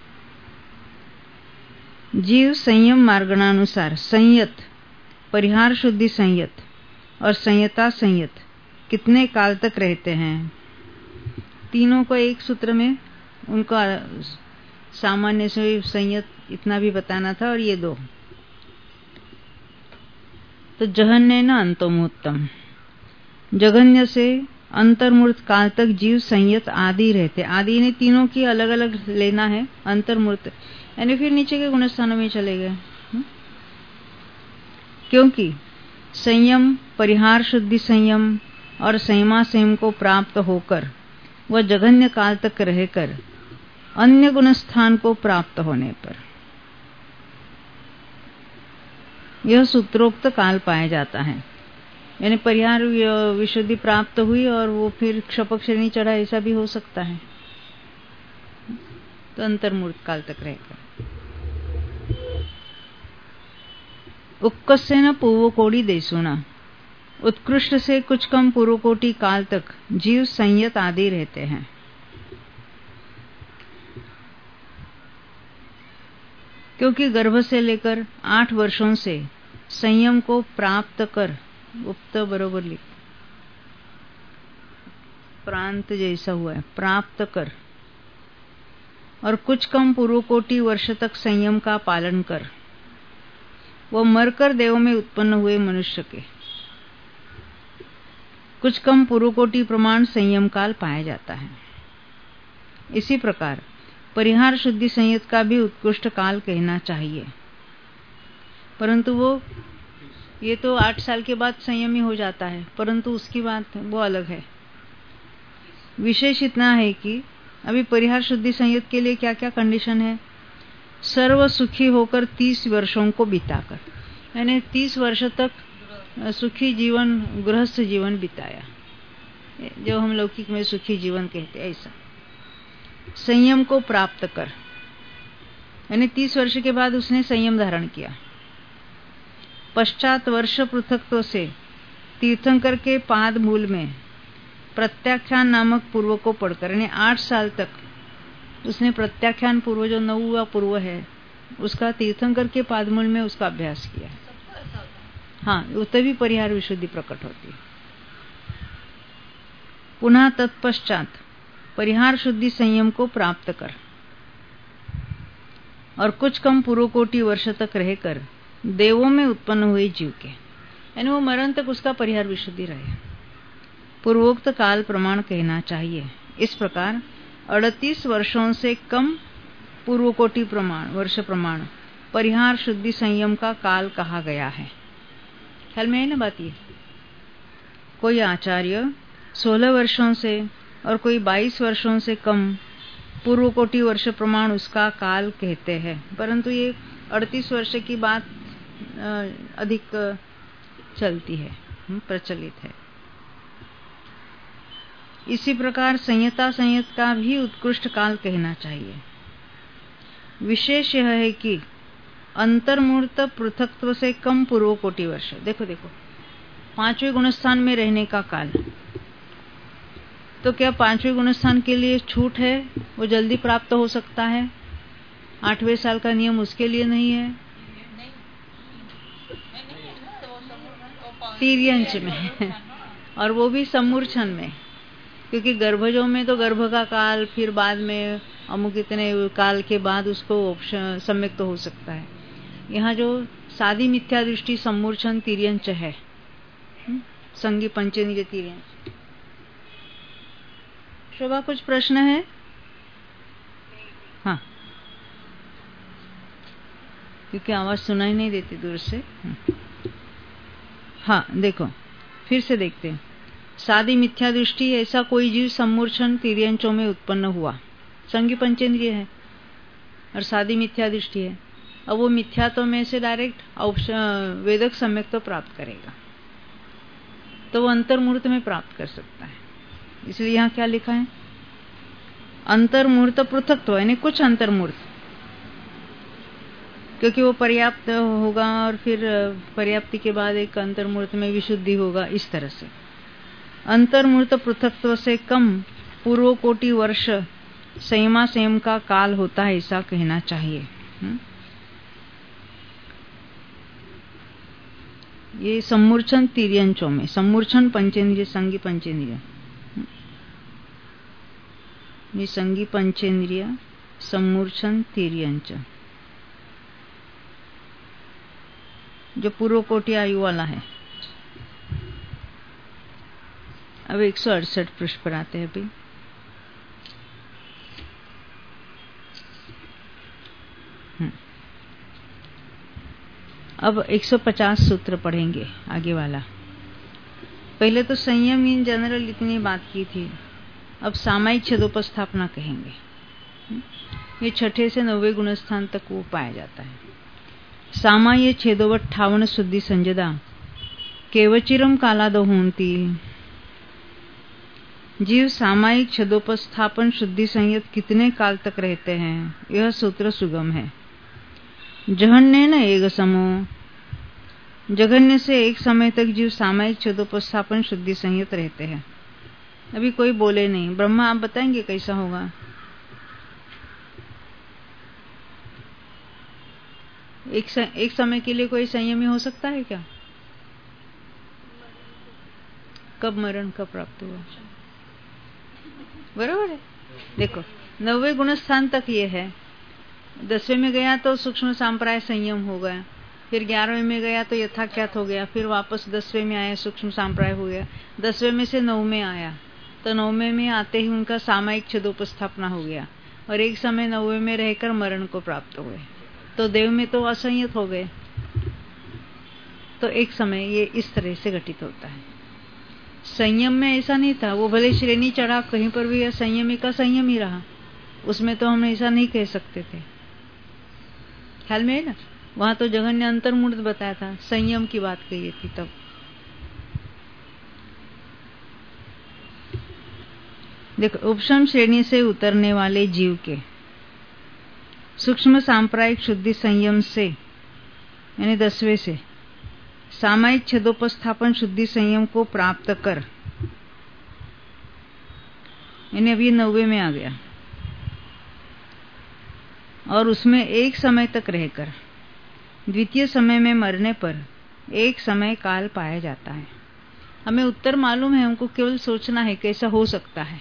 जीव संयम मार्गणानुसार संयत, परिहार शुद्धि संयत और संयता संयत कितने काल तक रहते हैं, तीनों को एक सूत्र में उनका सामान्य से संयत इतना भी बताना था, और ये दो तो जघन्य न अंतोमुत्तम, जघन्य से अंतर्मूर्त काल तक जीव संयत आदि रहते। आदि ने तीनों की अलग अलग लेना है, अंतर्मूर्त यानी फिर नीचे के गुणस्थानों में चले गए। क्योंकि संयम, परिहार शुद्धि संयम और संयमा संयम को प्राप्त होकर वह जघन्य काल तक रहकर अन्य गुणस्थान को प्राप्त होने पर यह सूत्रोक्त काल पाया जाता है। यानी परिहार विशुद्धि प्राप्त हुई और वो फिर क्षपक श्रेणी चढ़ा, ऐसा भी हो सकता है, तो अंतर्मूर्त काल तक रहेगा। उत्कर्षेण पूर्वकोटि देशुना, उत्कृष्ट से कुछ कम पूर्वकोटि काल तक जीव संयत आदि रहते हैं। क्योंकि गर्भ से लेकर 8 वर्षों से संयम को प्राप्त कर, उक्त बरोबर लिख, प्रांत जैसा हुआ है, प्राप्त कर, और कुछ कम पूर्वकोटि वर्ष तक संयम का पालन कर, वो मरकर देव में उत्पन्न हुए मनुष्य के कुछ कम पूर्वकोटि प्रमाण संयम काल पाया जाता है। इसी प्रकार परिहार शुद्धि संयत का भी उत्कृष्ट काल कहना चाहिए, परंतु वो ये तो 8 साल के बाद संयमी हो जाता है, परंतु उसकी बात वो अलग है। विशेष इतना है कि अभी परिहार शुद्धि संयत के लिए क्या क्या कंडीशन है, सर्व सुखी होकर 30 वर्षों को बिताकर, यानी 30 वर्ष तक सुखी जीवन, गृहस्थ जीवन बिताया, जो हम लौकिक में सुखी जीवन कहते हैं, ऐसा। संयम को प्राप्त कर, यानी 30 वर्ष के बाद उसने संयम धारण किया। पश्चात वर्ष पृथकत्व से तीर्थंकर के पाद मूल में प्रत्याख्यान नामक पूर्व को पढ़कर, यानी 8 साल तक उसने प्रत्याख्यान पूर्व जो 9वां पूर्व है उसका तीर्थंकर के पादमूल में उसका अभ्यास किया। सबको ऐसा होता है। हाँ, तभी परिहार विशुद्धि प्रकट होती है। पुनः तत्पश्चात परिहार शुद्धि संयम को प्राप्त कर और कुछ कम पूर्वकोटि वर्ष तक रहकर देवों में उत्पन्न हुए जीव के, यानी वो मरण तक उसका परिहार विशुद्धि रहे, पूर्वोक्त काल प्रमाण कहना चाहिए। इस प्रकार 38 वर्षों से कम पूर्वकोटि प्रमाण वर्ष प्रमाण परिहार शुद्धि संयम का काल कहा गया है। ख्याल में है ना बात ये? कोई आचार्य 16 वर्षों से और कोई 22 वर्षों से कम पूर्वकोटि वर्ष प्रमाण उसका काल कहते हैं, परंतु ये 38 वर्ष की बात अधिक चलती है, प्रचलित है। इसी प्रकार संयता संयत का भी उत्कृष्ट काल कहना चाहिए। विशेष यह है कि अंतर्मूर्त पृथकत्व से कम पूर्वकोटि वर्ष, देखो 5वें गुणस्थान में रहने का काल, तो क्या 5वें गुणस्थान के लिए छूट है? वो जल्दी प्राप्त हो सकता है? 8वें साल का नियम उसके लिए नहीं है? तीर्यंच में और वो भी सम्मूर्छन में, क्योंकि गर्भजों में तो गर्भ का काल, फिर बाद में अमुक इतने काल के बाद उसको सम्यक तो हो सकता है। यहाँ जो सादी मिथ्या दृष्टि सम्मूर्छन तीर्यंच है, संगी पंचेंद्रिय तीर्यंच। शोभा कुछ प्रश्न है? हाँ, क्योंकि आवाज सुनाई नहीं देती दूर से। हाँ, देखो फिर से देखते हैं। सादी मिथ्या दृष्टि, ऐसा कोई जीव सम्मूर्छन तीर्यंचों में उत्पन्न हुआ, संगी पंचेंद्रिय है और सादी मिथ्या दृष्टि है। अब वो मिथ्या तो में से डायरेक्ट वेदक सम्यक तो प्राप्त करेगा, तो वो अंतर्मूर्त में प्राप्त कर सकता है। इसलिए यहाँ क्या लिखा है? अंतर्मूर्त पृथकत्व, यानी कुछ अंतर्मूर्त, क्योंकि वो पर्याप्त होगा और फिर पर्याप्ति के बाद एक अंतर्मूर्त में विशुद्धि होगा। इस तरह से अंतर्मूर्त पृथकत्व से कम पूर्वकोटि वर्ष संयमा संयम का काल होता है, ऐसा कहना चाहिए। ये सम्मूर्छन तीर्यंचों में, सम्मूर्छन पंचेंद्रिय, संगी पंचेंद्रिय, ये संगी पंचेंद्रिय, सम्मूर्छन तीर्यंच, जो पूर्व कोटि आयु वाला है। अब 168 पृष्ठ पर आते हैं। अभी अब 150 सूत्र पढ़ेंगे, आगे वाला। पहले तो संयम इन जनरल इतनी बात की थी, अब सामायिक छेदोपस्थापना कहेंगे। ये 6ठे से 9वें गुणस्थान तक वो पाया जाता है। सामाय छेदोवट ठावन शुद्धि संजदा केवचिरम कालादो होंती। जीव सामायिक छेदोपस्थापन शुद्धि संयत कितने काल तक रहते हैं, यह सूत्र सुगम है। जघन्य न एक समो, जघन्य से एक समय तक जीव सामायिक छेदोपस्थापन शुद्धि संयत रहते हैं। अभी कोई बोले नहीं। ब्रह्मा आप बताएंगे कैसा होगा? एक समय के लिए कोई संयमी हो सकता है क्या? कब मरण कब प्राप्त हुआ? बराबर है। देखो 9वें गुणस्थान तक ये है। 10वें में गया तो सूक्ष्म सांप्राय संयम हो गया, फिर 11वें में गया तो यथाख्यात हो गया, फिर वापस 10वें में आया सूक्ष्म सांप्राय हो गया, 10वें में से 9 में आया तो 9वें में आते ही उनका सामायिक छेदोपस्थापना हो गया और एक समय 9वें में रहकर मरण को प्राप्त हुए, तो देव में तो असंयत हो गए। तो एक समय ये इस तरह से घटित होता है। संयम में ऐसा नहीं था, वो भले श्रेणी चढ़ा कहीं पर भी संयमी का संयम ही रहा, उसमें तो हम ऐसा नहीं कह सकते थे। ख्याल में है ना? वहां तो जघन्य अंतर्मूर्त बताया था, संयम की बात कही थी तब। देखो उपशम श्रेणी से उतरने वाले जीव के सूक्ष्म सांप्रायिक शुद्धि संयम से यानी 10वें से सामायिक छदोपस्थापन शुद्धि संयम को प्राप्त कर, यानी अभी 9वें में आ गया, और उसमें एक समय तक रहकर द्वितीय समय में मरने पर एक समय काल पाया जाता है। हमें उत्तर मालूम है, हमको केवल सोचना है कैसा हो सकता है।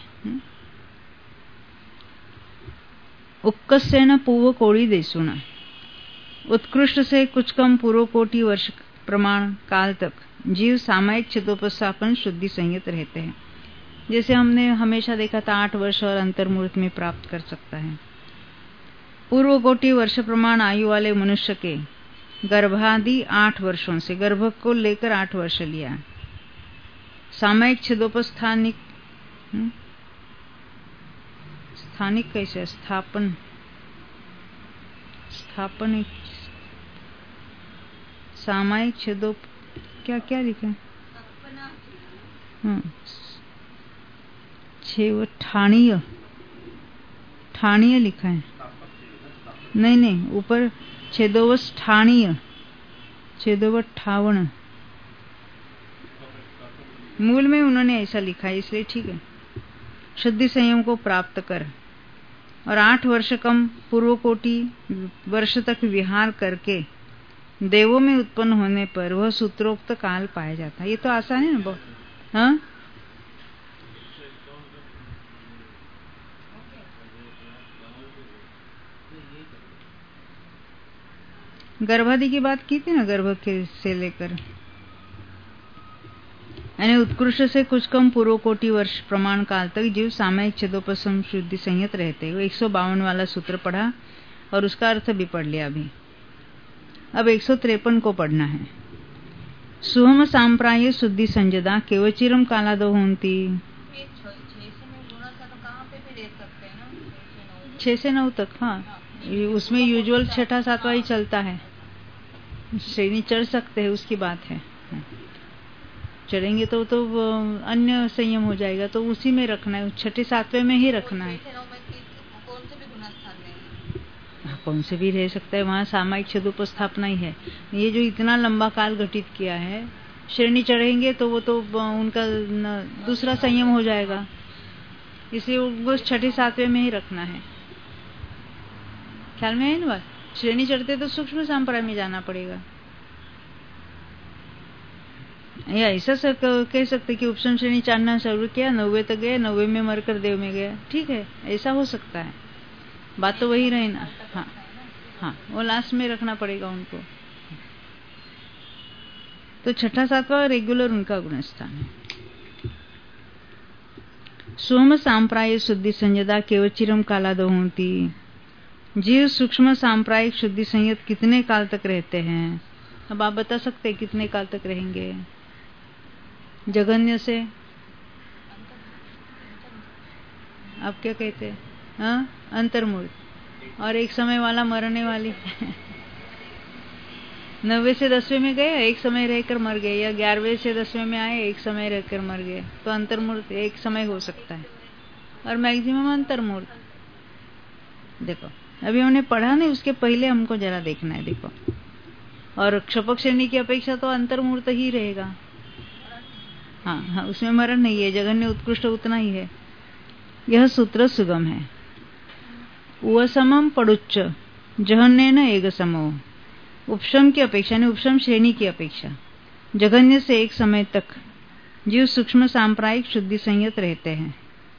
उक्कस्येन पूर्व कोड़ी देशुना, उत्कृष्ट से कुछ कम पूर्व कोटि वर्ष प्रमाण काल तक जीव सामायिक छदोपस्थापन शुद्धि संयत रहते हैं। जैसे हमने हमेशा देखा था 8 वर्ष और अंतर्मूर्त में प्राप्त कर सकता है। पूर्व कोटि वर्ष प्रमाण आयु वाले मनुष्य के गर्भादि 8 वर्षों से, गर्भ को लेकर 8 वर्ष लिया। सामायिक छदोपस्थानिक स्थानिक कैसे स्थापन सामायिक छदोप क्या क्या लिखा है? ठाणीय लिखा है। नहीं, ऊपर छेदोवस्थानीय, छेदोवठावण, मूल में उन्होंने ऐसा लिखा है, इसलिए ठीक है। शुद्धि संयम को प्राप्त कर और 8 वर्ष कम पूर्व कोटि वर्ष तक विहार करके देवों में उत्पन्न होने पर वह सूत्रोक्त काल पाया जाता है। ये तो आसान है ना बहुत। हाँ, गर्भादि की बात की थी ना, गर्भ के से लेकर, यानी उत्कृष्ट से कुछ कम पूर्व कोटि वर्ष प्रमाण काल तक जीव सामायिक छदोपस्थापन शुद्धि संयत रहते। वो 152 वाला सूत्र पढ़ा और उसका अर्थ भी पढ़ लिया अभी। अब 153 को पढ़ना है। सुहम सांप्राय शुद्धि संजदा केवचिरम कालादो होती। 6 से 9 तक, हाँ, उसमें यूजुअल 6ठा 7वां ही चलता है। श्रेणी चढ़ सकते हैं, उसकी बात है। चढ़ेंगे तो अन्य संयम हो जाएगा, तो उसी में रखना है, 6ठे 7वें में ही रखना है। कौन से भी रह सकता है, वहाँ सामायिक छदोपस्थापना ही है। ये जो इतना लंबा काल घटित किया है, श्रेणी चढ़ेंगे तो वो तो उनका दूसरा संयम हो जाएगा, इसलिए वो 6ठे 7वें में ही रखना है। ख्याल में है ना बात? श्रेणी चढ़ते तो सूक्ष्म सांप्राय में जाना पड़ेगा, या ऐसा कह सकते कि उपशम श्रेणी चढ़ना शुरू किया, 9वें तक गए, 9वें में मरकर देव में गया, ठीक है, ऐसा हो सकता है। बात तो वही रही ना। हाँ, वो लास्ट में रखना पड़ेगा उनको। तो 6ठा 7वां रेगुलर उनका गुणस्थान है। सोम सांप्राय शुद्धि संयदा केवचिरम कालादो होती। जीव सूक्ष्म सांप्रायिक शुद्धि संयत कितने काल तक रहते हैं? अब आप बता सकते हैं कितने काल तक रहेंगे? जघन्य से आप क्या कहते हैं? हाँ, अंतर्मूर्त। और एक समय वाला मरने वाली 9वें से 10वें में गए, एक समय रहकर मर गए, या 11वें से 10वें में आए, एक समय रहकर मर गए, तो अंतर्मूर्त एक समय हो सकता है, और मैक्सिमम अंतर्मूर्त। देखो अभी हमने पढ़ा नहीं, उसके पहले हमको जरा देखना है। देखो, और क्षपक श्रेणी की अपेक्षा तो अंतर्मूर्त ही रहेगा। हाँ, उसमें मरण नहीं है, जघन्य उत्कृष्ट उतना ही है। यह सूत्र सुगम है। उवसमम पड़ुच्च जघन्येन एक समो। उपशम की अपेक्षा यानी उपशम श्रेणी की अपेक्षा जघन्य से एक समय तक जीव सूक्ष्म सांप्रायिक शुद्धि संयत रहते हैं,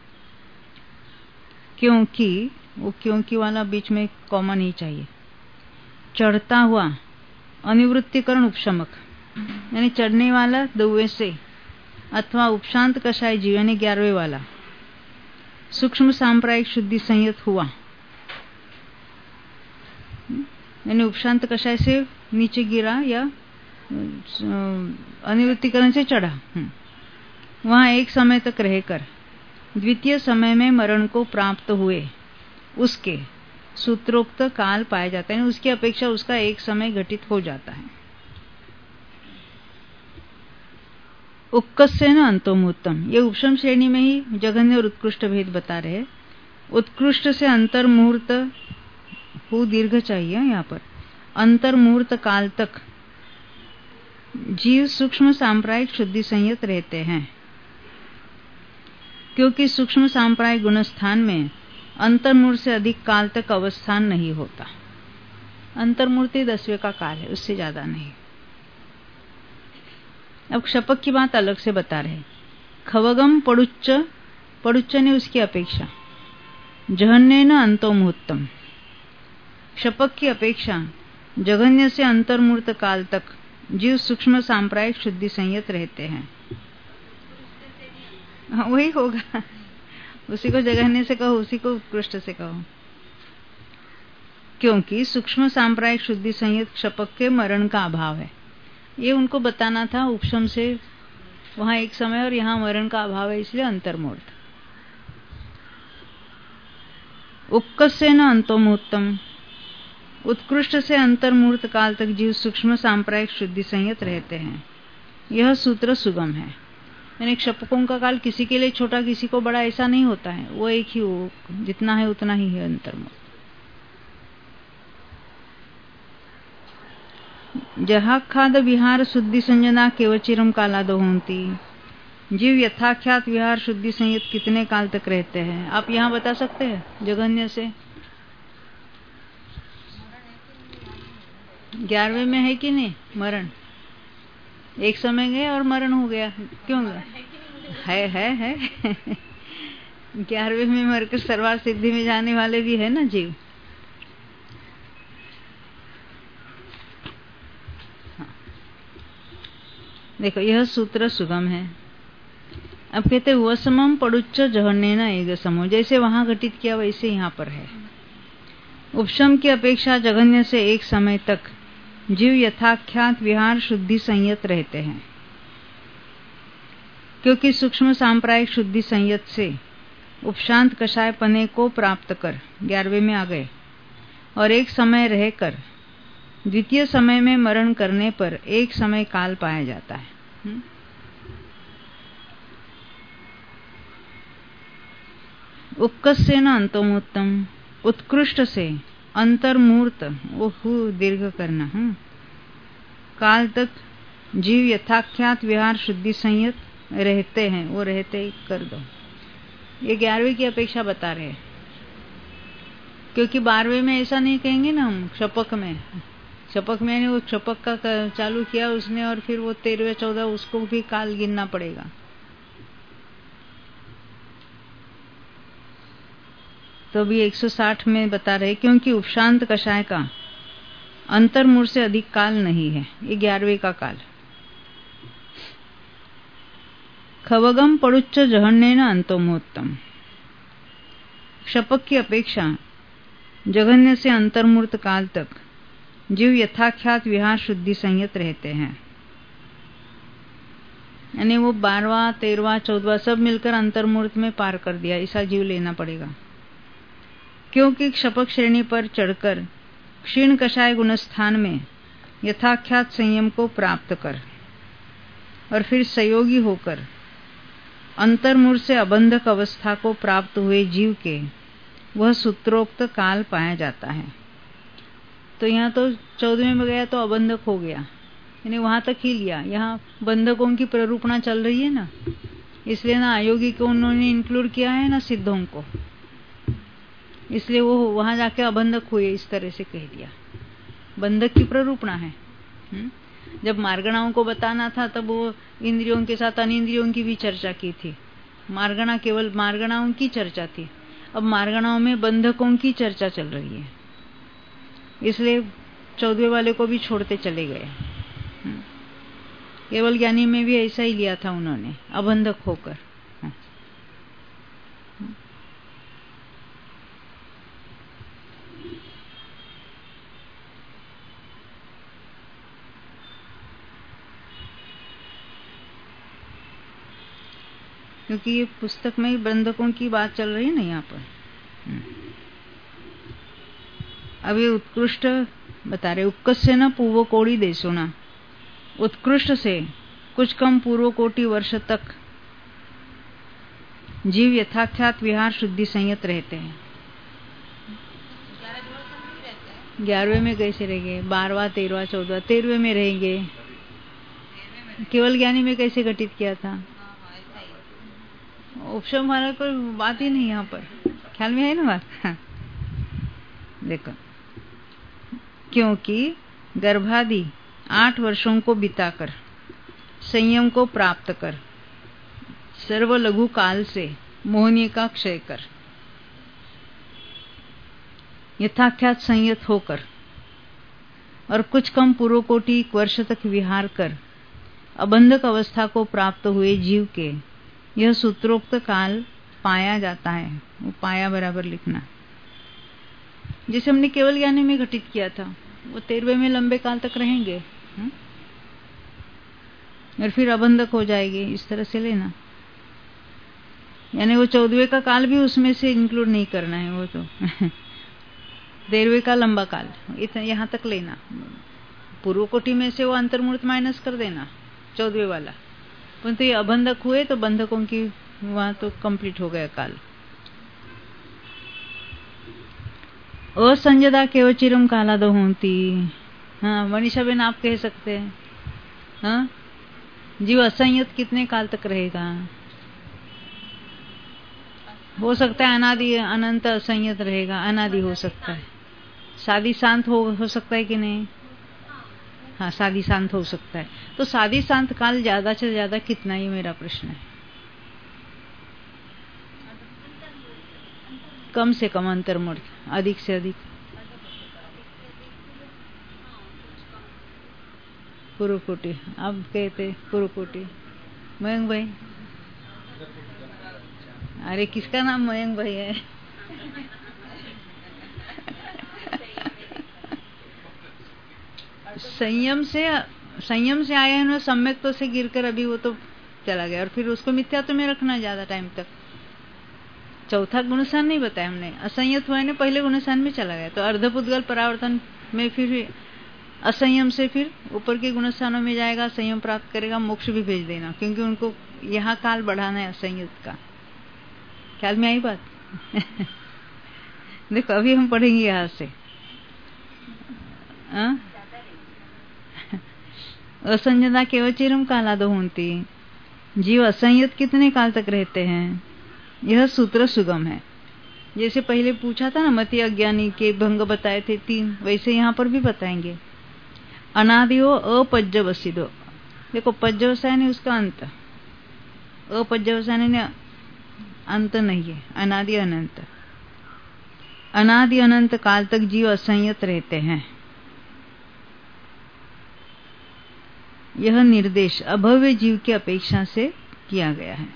क्योंकि वो क्योंकि वाला बीच में कॉमा नहीं चाहिए। चढ़ता हुआ अनिवृत्तिकरण उपशमक यानी चढ़ने वाला 2वें से, अथवा उपशांत कषाय जीव यानी 11वें वाला सूक्ष्म सांप्रायिक शुद्धि संयत हुआ, यानी उपशांत कषाय से नीचे गिरा या अनिवृत्तिकरण से चढ़ा, वहां एक समय तक रहकर द्वितीय समय में मरण को प्राप्त हुए उसके सूत्रोक्त काल पाया जाता है, उसकी अपेक्षा उसका एक समय घटित हो जाता है। उत्कर्ष न अंतोमुत्तम, ये उपशम श्रेणी में ही जघन्य और उत्कृष्ट भेद बता रहे। उत्कृष्ट से अंतर्मुहूर्त हु दीर्घ चाहिए यहाँ पर, अंतर्मूर्त काल तक जीव सूक्ष्म सांप्रायिक शुद्धि संयत रहते हैं, क्योंकि सूक्ष्म सांप्रायिक गुणस्थान में अंतर्मूर्त से अधिक काल तक अवस्थान नहीं होता। अंतर्मूर्ति 10वें का काल है, उससे ज्यादा नहीं। अब क्षपक की बात अलग से बता रहे। खवगम पड़ुच्च, पड़ुच्च ने उसकी अपेक्षा, जघन्य न अंतोमुत्तम, क्षपक की अपेक्षा जघन्य से अंतर्मूर्त काल तक जीव सूक्ष्म सांप्रायिक शुद्धि संयत रहते हैं। हाँ, वही होगा। उसी को जघन्य से कहो, उसी को उत्कृष्ट से कहो, क्योंकि सूक्ष्म सांप्रायिक शुद्धि संयत क्षपक के मरण का अभाव है। ये उनको बताना था उपशम से, वहां एक समय और यहाँ मरण का अभाव है, इसलिए अंतर्मूर्त। उक्कस्य न अंतोमुत्तम, उत्कृष्ट से अंतर्मूर्त काल तक जीव सूक्ष्म सांप्रायिक शुद्धि संयत रहते हैं। यह सूत्र सुगम है। यानी क्षपकों का काल किसी के लिए छोटा किसी को बड़ा ऐसा नहीं होता है, वो एक ही, वो जितना है उतना ही है अंतर्मूर्त। जहाख्यात विहार शुद्धि संजना केवचिरम कालादो होती, जीव यथाख्यात विहार शुद्धि संयत कितने काल तक रहते हैं? आप यहाँ बता सकते हैं जघन्य से? 11वें में है कि नहीं मरण? एक समय गए और मरण हो गया, क्यों गया? है 11वें में मरकर सर्वार्थ सिद्धि में जाने वाले भी है ना जीव। हाँ। देखो यह सूत्र सुगम है। अब कहते वसमम पड़ुच्च जहन्य न एक समो, जैसे वहां घटित किया वैसे यहाँ पर है। उपशम की अपेक्षा जघन्य से एक समय तक जीव यथाख्यात विहार शुद्धि संयत रहते हैं, क्योंकि सूक्ष्म सांप्रायिक शुद्धि संयत से उपशांत कषाय पने को प्राप्त कर 11वें में आ गए और एक समय रहकर द्वितीय समय में मरण करने पर एक समय काल पाया जाता है। उक्कस्य न अंतोमुत्तम, उत्कृष्ट से अंतर्मूर्त, वो दीर्घ करना, काल तक जीव यथाख्यात विहार शुद्धि संयत रहते हैं, वो रहते कर दो। ये 11वें की अपेक्षा बता रहे हैं, क्योंकि 12वें में ऐसा नहीं कहेंगे ना हम। क्षपक में वो क्षपक का चालू किया उसने, और फिर वो 13वें 14 उसको भी काल गिनना पड़ेगा। तो भी 160 में बता रहे, क्योंकि उपशांत कषाय का अंतर्मूर्त से अधिक काल नहीं है। ये 11वें का काल। खवगम पड़ुच्च जघन्येन अंतोमुत्तम, क्षपक की अपेक्षा जघन्य से अंतर्मूर्त काल तक जीव यथाख्यात विहार शुद्धि संयत रहते हैं। यानी वो 12वां 13वां 14वां सब मिलकर अंतर्मूर्त में पार कर दिया, ऐसा जीव लेना पड़ेगा। क्योंकि क्षपक श्रेणी पर चढ़कर क्षीण कषाय गुणस्थान में यथाख्यात संयम को प्राप्त कर और फिर संयोगी होकर अंतर्मूर्त से अबंधक अवस्था को प्राप्त हुए जीव के वह सूत्रोक्त काल पाया जाता है। तो यहाँ तो 14वें में गया तो अबंधक हो गया, यानी वहां तक ही लिया। यहाँ बंधकों की प्ररूपणा चल रही है ना, इसलिए ना अयोगी को उन्होंने इंक्लूड किया है ना सिद्धों को, इसलिए वो वहां जाके अबंधक हुए, इस तरह से कह दिया। बंधक की प्ररूपणा है। जब मार्गणाओं को बताना था तब वो इंद्रियों के साथ अनिंद्रियों की भी चर्चा की थी। मार्गणा केवल मार्गणाओं की चर्चा थी, अब मार्गणाओं में बंधकों की चर्चा चल रही है, इसलिए 14वें वाले को भी छोड़ते चले गए। केवल ज्ञानी में भी ऐसा ही लिया था उन्होंने, अबंधक होकर। क्योंकि ये पुस्तक में बंधकों की बात चल रही है ना यहाँ पर। अब ये उत्कृष्ट बता रहे, उत्कृष्ट न पूर्व कोटि देशोना, उत्कृष्ट से कुछ कम पूर्व कोटि वर्ष तक जीव यथाख्यात विहार शुद्धि संयत रहते हैं। 11वें में कैसे रहेंगे? 12वां, 13वां, 14वां, 13वें में रहेंगे। केवल ज्ञानी में कैसे घटित किया था? ऐसा ही। उपशम वाला कोई बात ही नहीं यहाँ पर। ख्याल में है ना बात? हाँ। देखो, क्योंकि गर्भादि 8 वर्षों को बिताकर संयम को प्राप्त कर सर्व लघु काल से मोहनीय का क्षय कर यथाख्यात संयत होकर और कुछ कम पूर्व कोटि वर्ष तक विहार कर अबंधक अवस्था को प्राप्त हुए जीव के यह सूत्रोक्त काल पाया जाता है। वो पाया बराबर लिखना। जैसे हमने केवल ज्ञानी में घटित किया था, वो 13वें में लंबे काल तक रहेंगे और फिर अबंधक हो जाएंगे, इस तरह से लेना। यानी वो 14वें का काल भी उसमें से इंक्लूड नहीं करना है, वो तो 13वें का लंबा काल इतना यहाँ तक लेना। पूर्व कोटि में से वो अंतर्मूर्त माइनस कर देना 14वें वाला। परंतु ये अबंधक हुए तो बंधकों की वहां तो कंप्लीट हो गया काल। असंजदा केवचिरम कालादो होती। हाँ मनीषा बेन आप कह सकते हैं। हाँ जीव असंयत कितने काल तक रहेगा? हो सकता है अनादि अनंत असंयत रहेगा, अनादि हो सकता है। शादी शांत हो सकता है कि नहीं? हाँ शादी शांत हो सकता है। तो शादी शांत काल ज्यादा से ज्यादा कितना, ही मेरा प्रश्न है। कम से कम अंतर्मूर्त, अधिक से अधिक पूर्व कोटि। अब कहते पूर्व कोटि। मयंक भाई, अरे किसका नाम मयंक भाई है? संयम से आया है ना, सम्यक्त्व से गिरकर अभी वो तो चला गया और फिर उसको मिथ्यात्व में रखना ज्यादा टाइम तक। चौथा गुणस्थान नहीं बताया हमने। असंयत हुआ ने पहले गुणस्थान में चला गया तो अर्धपुद्गल परावर्तन में फिर असंयम से फिर ऊपर के गुणस्थानों में जाएगा, संयम प्राप्त करेगा, मोक्ष भी भेज देना, क्योंकि उनको यहाँ काल बढ़ाना है असंयत का। ख्याल में आई बात? देखो अभी हम पढ़ेंगे यहाँ से। असंजता केवचिरम कालादो होती। जीव असंयत कितने काल तक रहते हैं? यह सूत्र सुगम है। जैसे पहले पूछा था ना, मति अज्ञानी के भंग बताए थे 3, वैसे यहाँ पर भी बताएंगे। अनादियो अपज्यवसिदो। देखो पज्यवसाय ने उसका अंत, अपज्यवसाय ने अंत नहीं है, अनादि अनंत। अनादि अनंत काल तक जीव असंयत रहते हैं। यह निर्देश अभव्य जीव की अपेक्षा से किया गया है।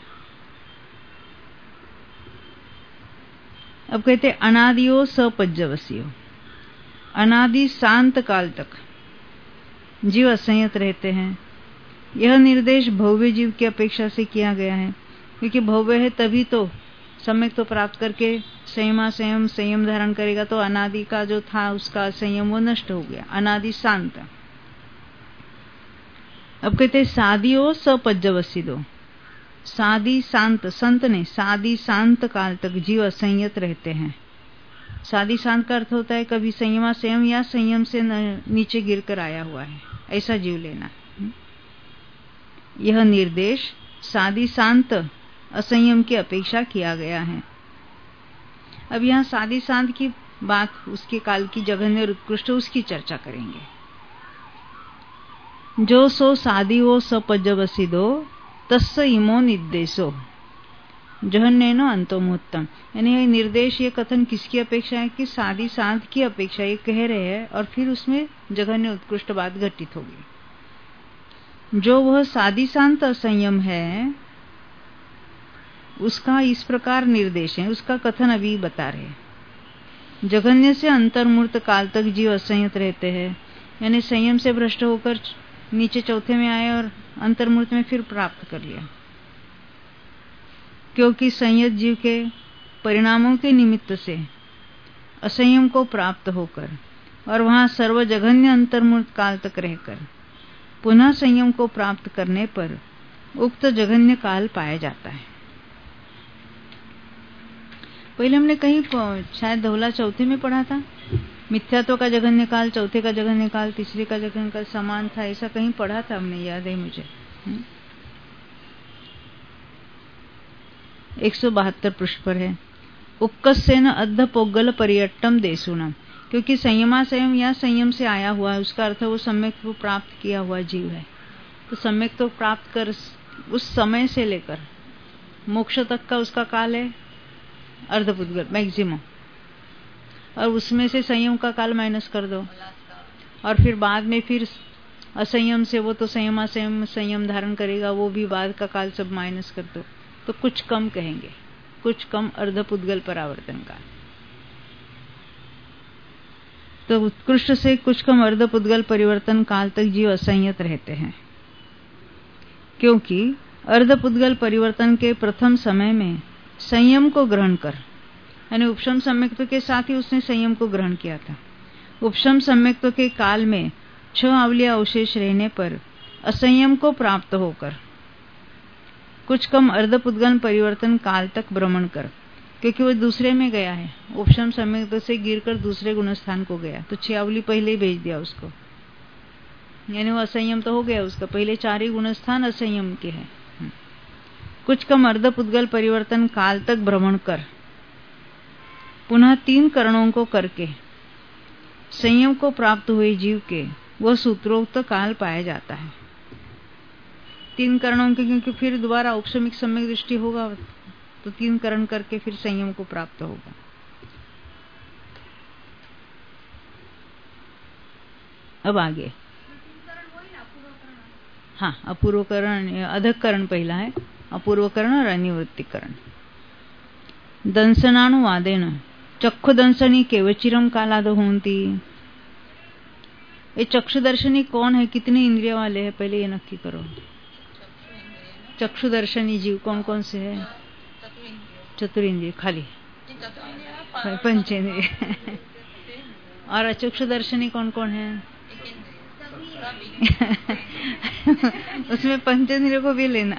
अब कहते अनादियो सपज्यवसियो। अनादि शांत काल तक जीव असंयत रहते हैं। यह निर्देश भव्य जीव की अपेक्षा से किया गया है, क्योंकि भव्य है तभी तो सम्यक तो प्राप्त करके संयम धारण करेगा, तो अनादि का जो था उसका संयम वो नष्ट हो गया। अनादि शांत। अब कहते सादियो सपज्यवसिदो। सादी शांत, संत ने सादी शांत काल तक जीव असंयत रहते हैं। सादी शांत का अर्थ होता है कभी संयम या संयम से नीचे गिरकर आया हुआ है, ऐसा जीव लेना। यह निर्देश सादी शांत असंयम की अपेक्षा किया गया है। अब यहाँ सादी शांत की बात, उसके काल की जघन्य उत्कृष्ट उसकी चर्चा करेंगे। जो सो सादी वो सपज्यवसिदो तस्स इमो निर्देशो जहन्नेनो अंतोमोत्तम। यानी ये निर्देश, ये कथन किसकी अपेक्षा है? कि सादी शांत की अपेक्षा ये कह रहे हैं, और फिर उसमें जघन्य उत्कृष्ट बात घटित होगी। जो वह सादी शांत असंयम है उसका इस प्रकार निर्देश है, उसका कथन अभी बता रहे। जघन्य से अंतर्मूर्त काल तक जीव असंयत रहते हैं, यानी संयम से भ्रष्ट होकर नीचे चौथे में आए और अंतर्मूर्त में फिर प्राप्त कर लिया। क्योंकि संयत जीव के परिणामों के निमित्त से असंयम को प्राप्त होकर और वहां सर्वजघन्य अंतर्मूर्त काल तक रहकर पुनः संयम को प्राप्त करने पर उक्त जघन्य काल पाया जाता है। पहले हमने कहीं शायद धौला चौथे में पढ़ा था, मिथ्यात्व का जघन्य काल, चौथे का जघन्य काल, तीसरे का जघन्य काल समान था, ऐसा कहीं पढ़ा था हमने, याद है मुझे। 172 पृष्ठ पर है। उक्कस्सेन अद्ध पोगल पर्यट्टम देशुनाम, क्योंकि संयमा संयम या संयम से आया हुआ है, उसका अर्थ वो सम्यक को प्राप्त किया हुआ जीव है। तो सम्यक तो प्राप्त कर उस समय से लेकर मोक्ष तक का उसका काल है अर्धपुद्गल मैक्सिमम, और उसमें से संयम का काल माइनस कर दो, और फिर बाद में फिर असंयम से वो तो संयमा संयम धारण करेगा, वो भी बाद का काल सब माइनस कर दो, तो कुछ कम कहेंगे, कुछ कम अर्धपुद्गल परावर्तन काल। तो उत्कृष्ट से कुछ कम अर्धपुद्गल परिवर्तन काल तक जीव असंयत रहते हैं, क्योंकि अर्धपुद्गल परिवर्तन के प्रथम समय में संयम को ग्रहण कर, यानी उपशम सम्यक्त्व के साथ ही उसने संयम को ग्रहण किया था। उपशम सम्यक्त्व के काल में 6 अवलिया अवशेष रहने पर असंयम को प्राप्त होकर कुछ कम अर्धपुद्गल परिवर्तन काल तक भ्रमण कर, क्योंकि वो दूसरे में गया है, उपशम सम्यक्त्व से गिरकर दूसरे गुणस्थान को गया, तो 6 अवली पहले ही भेज दिया उसको, यानी वो असंयम तो हो गया उसका, पहले 4 ही गुणस्थान असंयम के हैं। कुछ कम अर्धपुद्गल परिवर्तन काल तक भ्रमण कर पुनः 3 करणों को करके संयम को प्राप्त हुए जीव के वह सूत्रोक्त काल पाया जाता है। 3 करणों के, क्योंकि फिर दोबारा उपशमिक सम्यक दृष्टि होगा, तो 3 करण करके फिर संयम को प्राप्त होगा। अब आगे, हाँ, अपूर्वकरण अधकरण पहला है, अपूर्वकरण और अनिवृत्तिकरण। दंशनानुवादेन चक्षुदंशनी केवचिरम कालाद होती। ये चक्षुदर्शनी कौन है, कितने इंद्रिय वाले हैं, पहले ये नक्की करो। चक्षुदर्शनी जीव कौन कौन से है? चतुरिंद्रिय खाली, पंचेंद्रिय। और अचक्षुदर्शनी कौन कौन है? उसमें पंचेंद्रिय को भी लेना,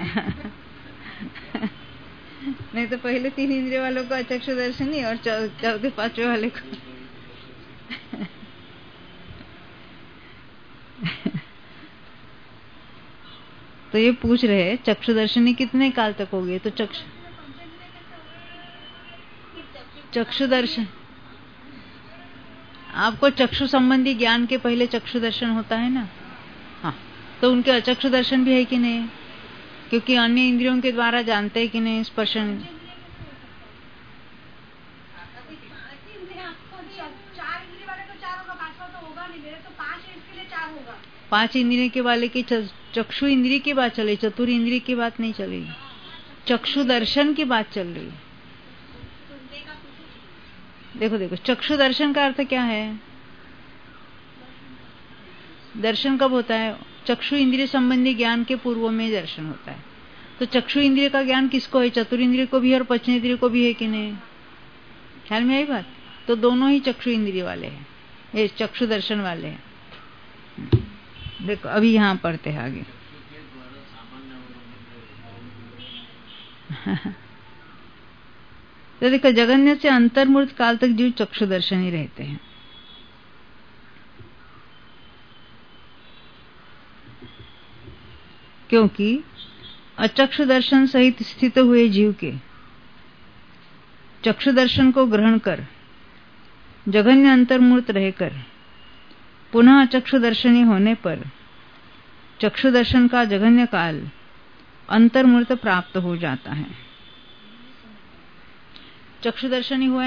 नहीं तो पहले 3 इंद्रिय वालों को अचक्षुदर्शनी और चौथे 5वें वाले को तो ये पूछ रहे हैं चक्षुदर्शनी कितने काल तक हो गए? तो चक्षुदर्शन, आपको चक्षु संबंधी ज्ञान के पहले चक्षुदर्शन होता है ना, हाँ, तो उनके अचक्षुदर्शन भी है कि नहीं? क्योंकि अन्य इंद्रियों के द्वारा जानते हैं कि नहीं स्पर्शन। पांच इंद्रिय के वाले की चक्षु इंद्रिय की बात चल रही, चतुर इंद्रिय की बात नहीं चल रही, चक्षु दर्शन की बात चल रही। देखो देखो, चक्षु दर्शन का अर्थ क्या है? दर्शन कब होता है? चक्षु इंद्रिय संबंधी ज्ञान के पूर्व में दर्शन होता है। तो चक्षु इंद्रिय का ज्ञान किसको है? चतुर इंद्रिय को भी है और पंचेंद्रिय को भी है कि नहीं? ख्याल में आई बात? तो दोनों ही चक्षु इंद्रिय वाले हैं, ये चक्षु दर्शन वाले हैं। देखो अभी यहाँ पढ़ते हैं आगे। तो देखो, जगन्य से अंतर्मूर्त काल तक जीव चक्षुदर्शन ही रहते हैं। क्योंकि अचक्षुदर्शन सहित स्थित हुए जीव के चक्षुदर्शन को ग्रहण कर जगन्य अंतर्मूर्त रहकर पुनः अचक्षुदर्शनी होने पर चक्षुदर्शन का जगन्य काल अंतर्मूर्त प्राप्त हो जाता है। चक्षुदर्शनी हुआ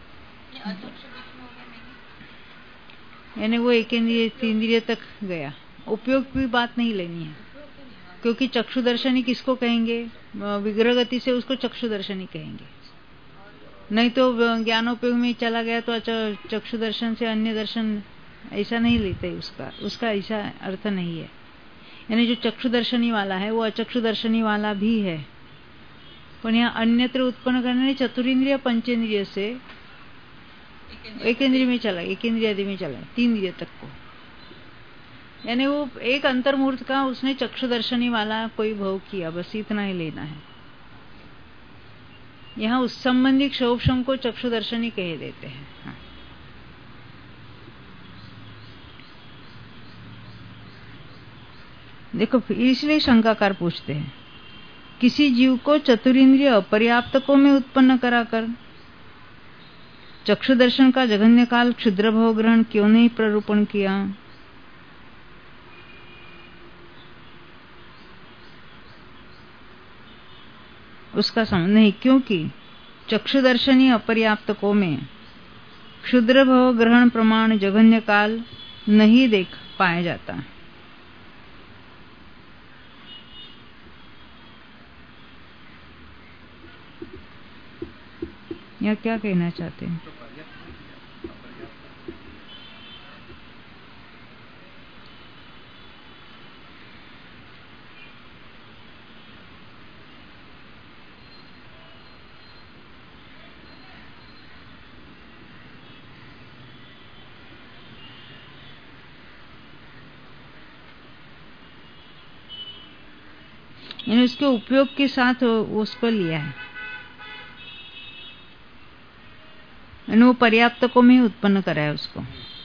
यानी वो एक इंद्रिय 3 इंद्रिय तक गया। उपयोग की बात नहीं लेनी है, क्योंकि चक्षुदर्शनी किसको कहेंगे? विग्रह गति से उसको चक्षुदर्शनी कहेंगे, नहीं तो ज्ञानोपयोग में चला गया तो चक्षुदर्शन से अन्य दर्शन ऐसा नहीं लेते, उसका ऐसा अर्थ नहीं है। यानी जो चक्षुदर्शनी वाला है वो अचक्षुदर्शनी वाला भी है, पर यहाँ अन्यत्र उत्पन्न करने चतुरिंद्रिय पंचेंद्रिय से एक इंद्रिय में चला, एक इंद्रिय आदि में चला, 3 इंद्रिय तक को, यानी वो एक अंतर्मूर्त का उसने चक्षुदर्शनी वाला कोई भोग किया, बस इतना ही लेना है। यहाँ उस संबंधी क्षोभम को चक्षुदर्शनी कह देते हैं। हाँ। देखो इसलिए शंकाकार पूछते हैं, किसी जीव को चतुरिंद्रिय अपर्याप्तकों में उत्पन्न कराकर चक्षु दर्शन का जघन्य काल क्षुद्र भव ग्रहण क्यों नहीं प्ररूपण किया? उसका नहीं, क्योंकि चक्षुदर्शनी अपर्याप्तकों में क्षुद्र भव ग्रहण प्रमाण जघन्य काल नहीं देख पाया जाता। या क्या कहना चाहते हैं? यानी उसके उपयोग के साथ उसको लिया है, यानी वो पर्याप्तकों में ही उत्पन्न कराया उसको।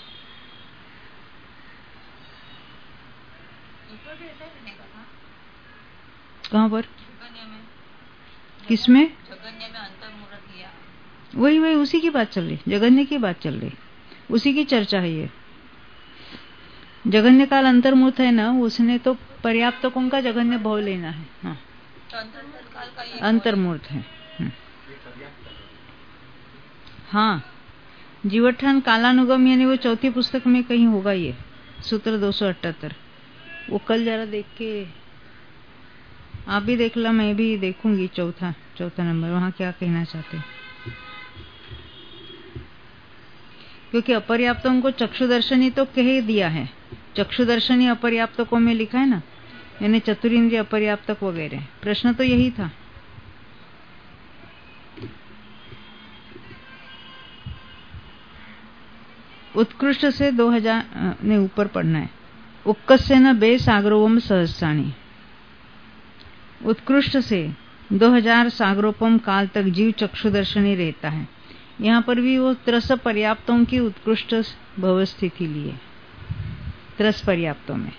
कहाँ पर? किसमें? जगन्य में अंतर्मुहूर्त लिया। वही उसी की बात चल रही, जगन्य की बात चल रही, उसी की चर्चा है ये। जगन्य काल अंतर्मुहूर्त है ना, उसने तो पर्याप्तकों का जगन्य भाव लेना है। हाँ, तो अंतर्मुहूर्त है। हाँ, जीवोत्थान कालानुगम यानी वो चौथी पुस्तक में कहीं होगा ये सूत्र 278। वो कल जरा देख के आप भी देख ला, मैं भी देखूंगी। चौथा नंबर वहां क्या कहना चाहते हैं, क्योंकि अपर्याप्तों को चक्षुदर्शनी तो कह दिया है, चक्षुदर्शनी अपर्याप्तकों में लिखा है ना, यानी चतुरिंद्रिय अपर्याप्तक वगैरह। प्रश्न तो यही था। उत्कृष्ट से 2000 ने ऊपर पढ़ना है। उक्कस्य बे सागरोवम सहस्राणी। उत्कृष्ट से 2000 सागरोपम काल तक जीव चक्षुदर्शनी रहता है। यहाँ पर भी वो त्रस पर्याप्तों की उत्कृष्ट भवस्थिति लिए, त्रस पर्याप्तों में।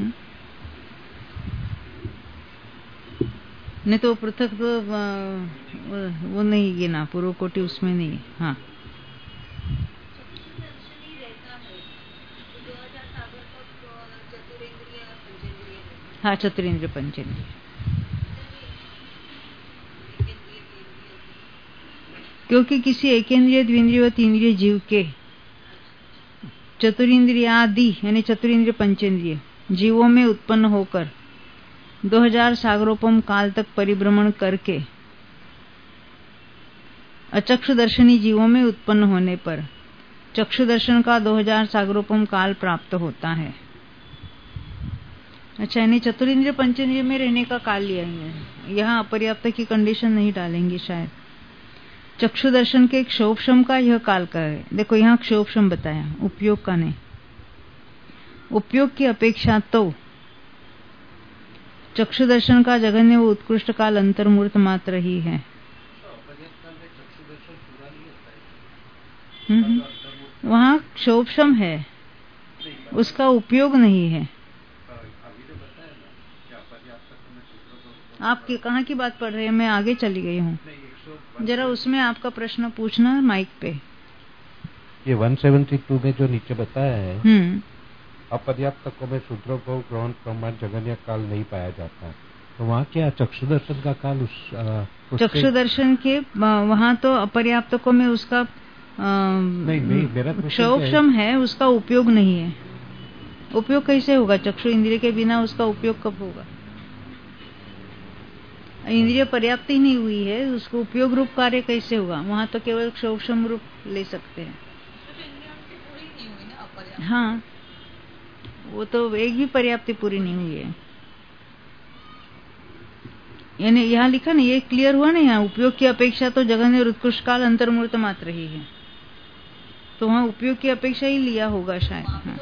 नहीं तो पृथक तो वो नहीं गिना, पूर्व कोटि उसमें नहीं। हाँ, हाँ, चतुरेंद्रिय पंचेंद्रिय। क्योंकि किसी एकेंद्रिय द्विंद्रिय व तीन्द्रिय जीव के चतुरिंद्रियादि यानी चतुरिंद्रिय पंचेंद्रिय जीवों में उत्पन्न होकर 2000 सागरोपम काल तक परिभ्रमण करके अचक्षुदर्शनी जीवों में उत्पन्न होने पर चक्षुदर्शन का 2000 सागरोपम काल प्राप्त होता है। अच्छा, यानी चतुरिंद्रिय पंचेंद्रिय में रहने का काल लिया है। यहाँ अपर्याप्त की कंडीशन नहीं डालेंगे शायद। चक्षुदर्शन के क्षोभशम का यह काल का है। देखो यहाँ क्षोभशम बताया, उपयोग का नहीं। उपयोग की अपेक्षा तो चक्षुदर्शन का जघन्य व उत्कृष्ट काल अंतर्मूर्त मात्र ही है। वहाँ क्षोभशम है, उसका उपयोग नहीं है। आप कहाँ की बात पढ़ रहे हैं? मैं आगे चली गई हूँ, जरा उसमें आपका प्रश्न पूछना माइक पे। ये 172 में जो नीचे बताया है, अपर्याप्तकों में शूद्रों ग्रहण प्रमाण जगन्य काल नहीं पाया जाता, तो वहाँ क्या चक्षुदर्शन का काल चक्षुदर्शन के वहाँ तो अपर्याप्तकों में उसका क्षोभशम है, उसका उपयोग नहीं है। उपयोग कैसे होगा? चक्षु इंद्रिय के बिना उसका उपयोग कब होगा? इंद्रिय पर्याप्त ही नहीं हुई है, उसको उपयोग रूप कार्य कैसे होगा? वहां तो केवल क्षोभशम रूप ले सकते हैं। हाँ, वो तो एक भी पर्याप्ति पूरी नहीं हुई है। यानी यहाँ लिखा ना, ये क्लियर हुआ ना, यहाँ उपयोग की अपेक्षा तो जगन्य और उत्कृष्ट काल अंतर्मूर्त मात्र ही है, तो वहाँ उपयोग की अपेक्षा ही लिया होगा शायद। हाँ,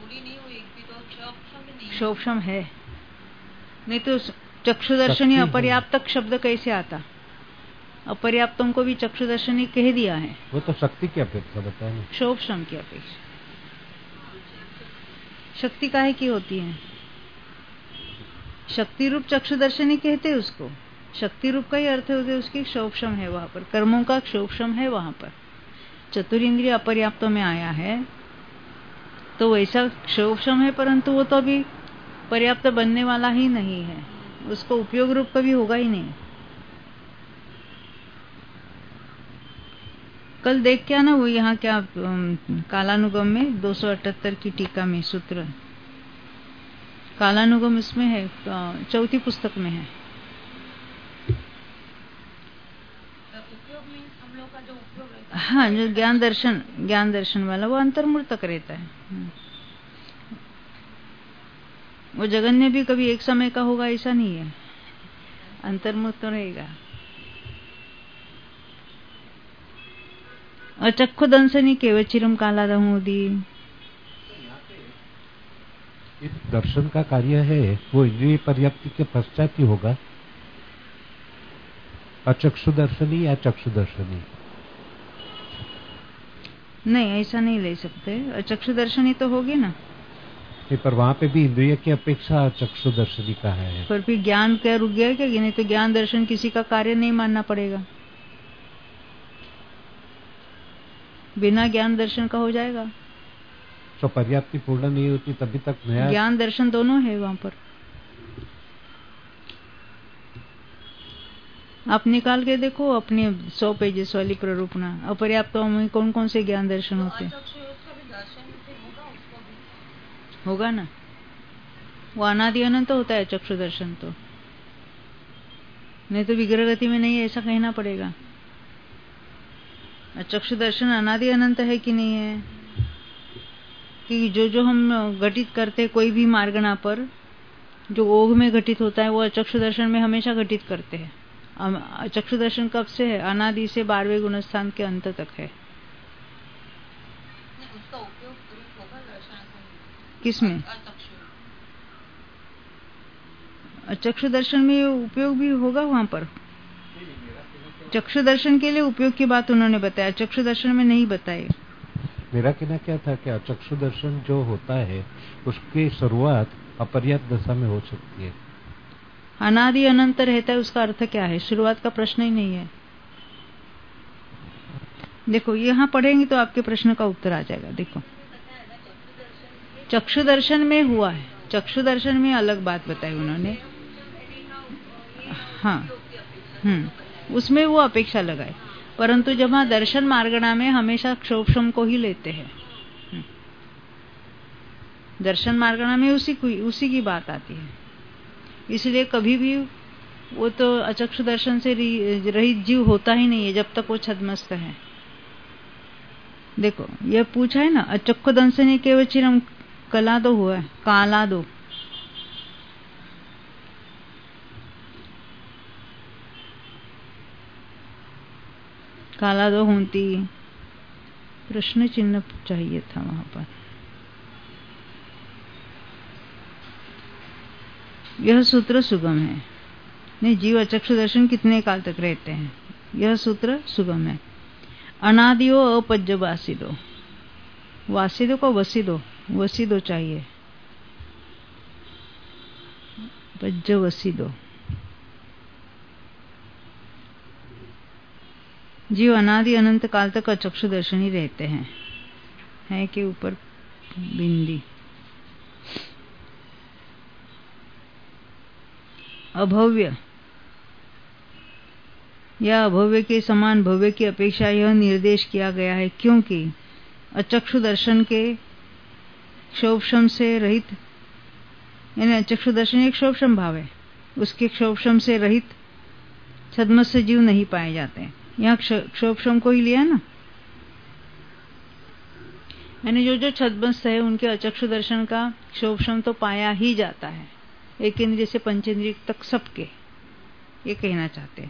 क्षोभशम है, नहीं तो चक्षुदर्शनी अपर्याप्तक शब्द कैसे आता? अपर्याप्तों को भी चक्षुदर्शनी कह दिया है। वो तो शक्ति की अपेक्षा बताया, क्षोभशम की अपेक्षा। शक्ति काहे की होती है? शक्ति रूप चक्षु दर्शनी कहते उसको। शक्ति रूप का ही अर्थ होते उसकी क्षोभशम है वहां पर, कर्मों का क्षोभशम है वहां पर। चतुरिंद्रिय अपर्याप्तों में आया है तो वैसा क्षोभशम है, परंतु वो तो अभी पर्याप्त बनने वाला ही नहीं है, उसको उपयोग रूप कभी होगा ही नहीं। कल देख क्या ना वो यहाँ क्या कालानुगम में 278 की टीका में सूत्र, कालानुगम इसमें है, चौथी पुस्तक में है। उपयोग में हम लोग का जो उपयोग रहता है, हाँ, जो ज्ञान दर्शन वाला वो अंतर्मुख तक रहता है। वो जगन्य भी कभी एक समय का होगा ऐसा नहीं है, अंतर्मुख तो रहेगा। अचक्षु दंसनी केवचिरम कालादमोदी, इस दर्शन का कार्य है वो इंद्रिय पर्याप्ति के पश्चात ही होगा। अचक्षु दर्शनी या चक्षु दर्शनी नहीं, ऐसा नहीं ले सकते। अचक्षु दर्शनी तो होगी ना, पर वहां पे भी इंद्रिय की अपेक्षा चक्षु दर्शनी का है। पर फिर ज्ञान क्या रुक गया क्या? नहीं तो ज्ञान दर्शन किसी का कार्य नहीं मानना पड़ेगा, बिना ज्ञान दर्शन का हो जाएगा। तो पर्याप्ति पूर्ण नहीं होती तभी तक नया ज्ञान दर्शन दोनों है वहां पर। आप निकाल के देखो अपने 100 पेजेस वाली प्ररूपणा, अपर्याप्तों में कौन कौन से ज्ञान दर्शन होते हैं। होगा ना, वो अनादि अनंत होता है चक्षु दर्शन तो, नहीं तो विग्रह गति में नहीं है ऐसा कहना पड़ेगा। चक्षु दर्शन अनादि अनंत है कि नहीं है, कि जो हम घटित करते कोई भी मार्गना पर जो ओघ में घटित होता है वो चक्षु दर्शन में हमेशा घटित करते हैं। चक्षु दर्शन कब से है? अनादि से 12वें गुणस्थान के अंत तक है। उसका उपयोग होगा दर्शन किसमें? चक्षु दर्शन में उपयोग भी होगा वहां पर। चक्षु दर्शन के लिए उपयोग की बात उन्होंने बताया, चक्षु दर्शन में नहीं बताए। मेरा कहना क्या था कि चक्षु दर्शन जो होता है उसकी शुरुआत अपर्याप्त दशा में हो सकती है। अनादि अनंत रहता है, उसका अर्थ क्या है? शुरुआत का प्रश्न ही नहीं है। देखो यहाँ पढ़ेंगे तो आपके प्रश्न का उत्तर आ जाएगा। देखो चक्षु दर्शन में हुआ है, चक्षु दर्शन में अलग बात बताई उन्होंने। हाँ, उसमें वो अपेक्षा लगाए, परंतु जब वहां दर्शन मार्गणा में हमेशा क्षोभशम को ही लेते हैं। दर्शन मार्गणा में उसी की बात आती है, इसलिए कभी भी वो तो अचक्षु दर्शन से रहित जीव होता ही नहीं है जब तक वो छद्मस्त है। देखो ये पूछा है ना, अचक्षु दंसनी केवचिरम कला दो हुआ है, काला दो। काला दो होती, प्रश्न चिन्ह चाहिए था वहां पर। यह सूत्र सुगम है। नहीं, जीव अचक्षु दर्शन कितने काल तक रहते हैं, यह सूत्र सुगम है। अनादियो अपज्य वासिदो, वासिदो को वसिदो चाहिए, पज्य वसिदो। जीव अनादि अनंत काल तक अचक्षु दर्शनी रहते हैं, है के ऊपर बिंदी। अभव्य या अभव्य के समान भव्य की अपेक्षा यह निर्देश किया गया है, क्योंकि अचक्षु दर्शन के क्षोभशम से रहित, यानी अचक्षु दर्शन एक क्षोभशम भाव है, उसके क्षोभशम से रहित छद्मस्त जीव नहीं पाए जाते। यहाँ क्षोभशम को ही लिया ना, यानी जो छद्मस्त है उनके अचक्षु दर्शन का क्षोभशम तो पाया ही जाता है, एक इंद्रिय से पंचेंद्रिय तक सबके, ये कहना चाहते हैं।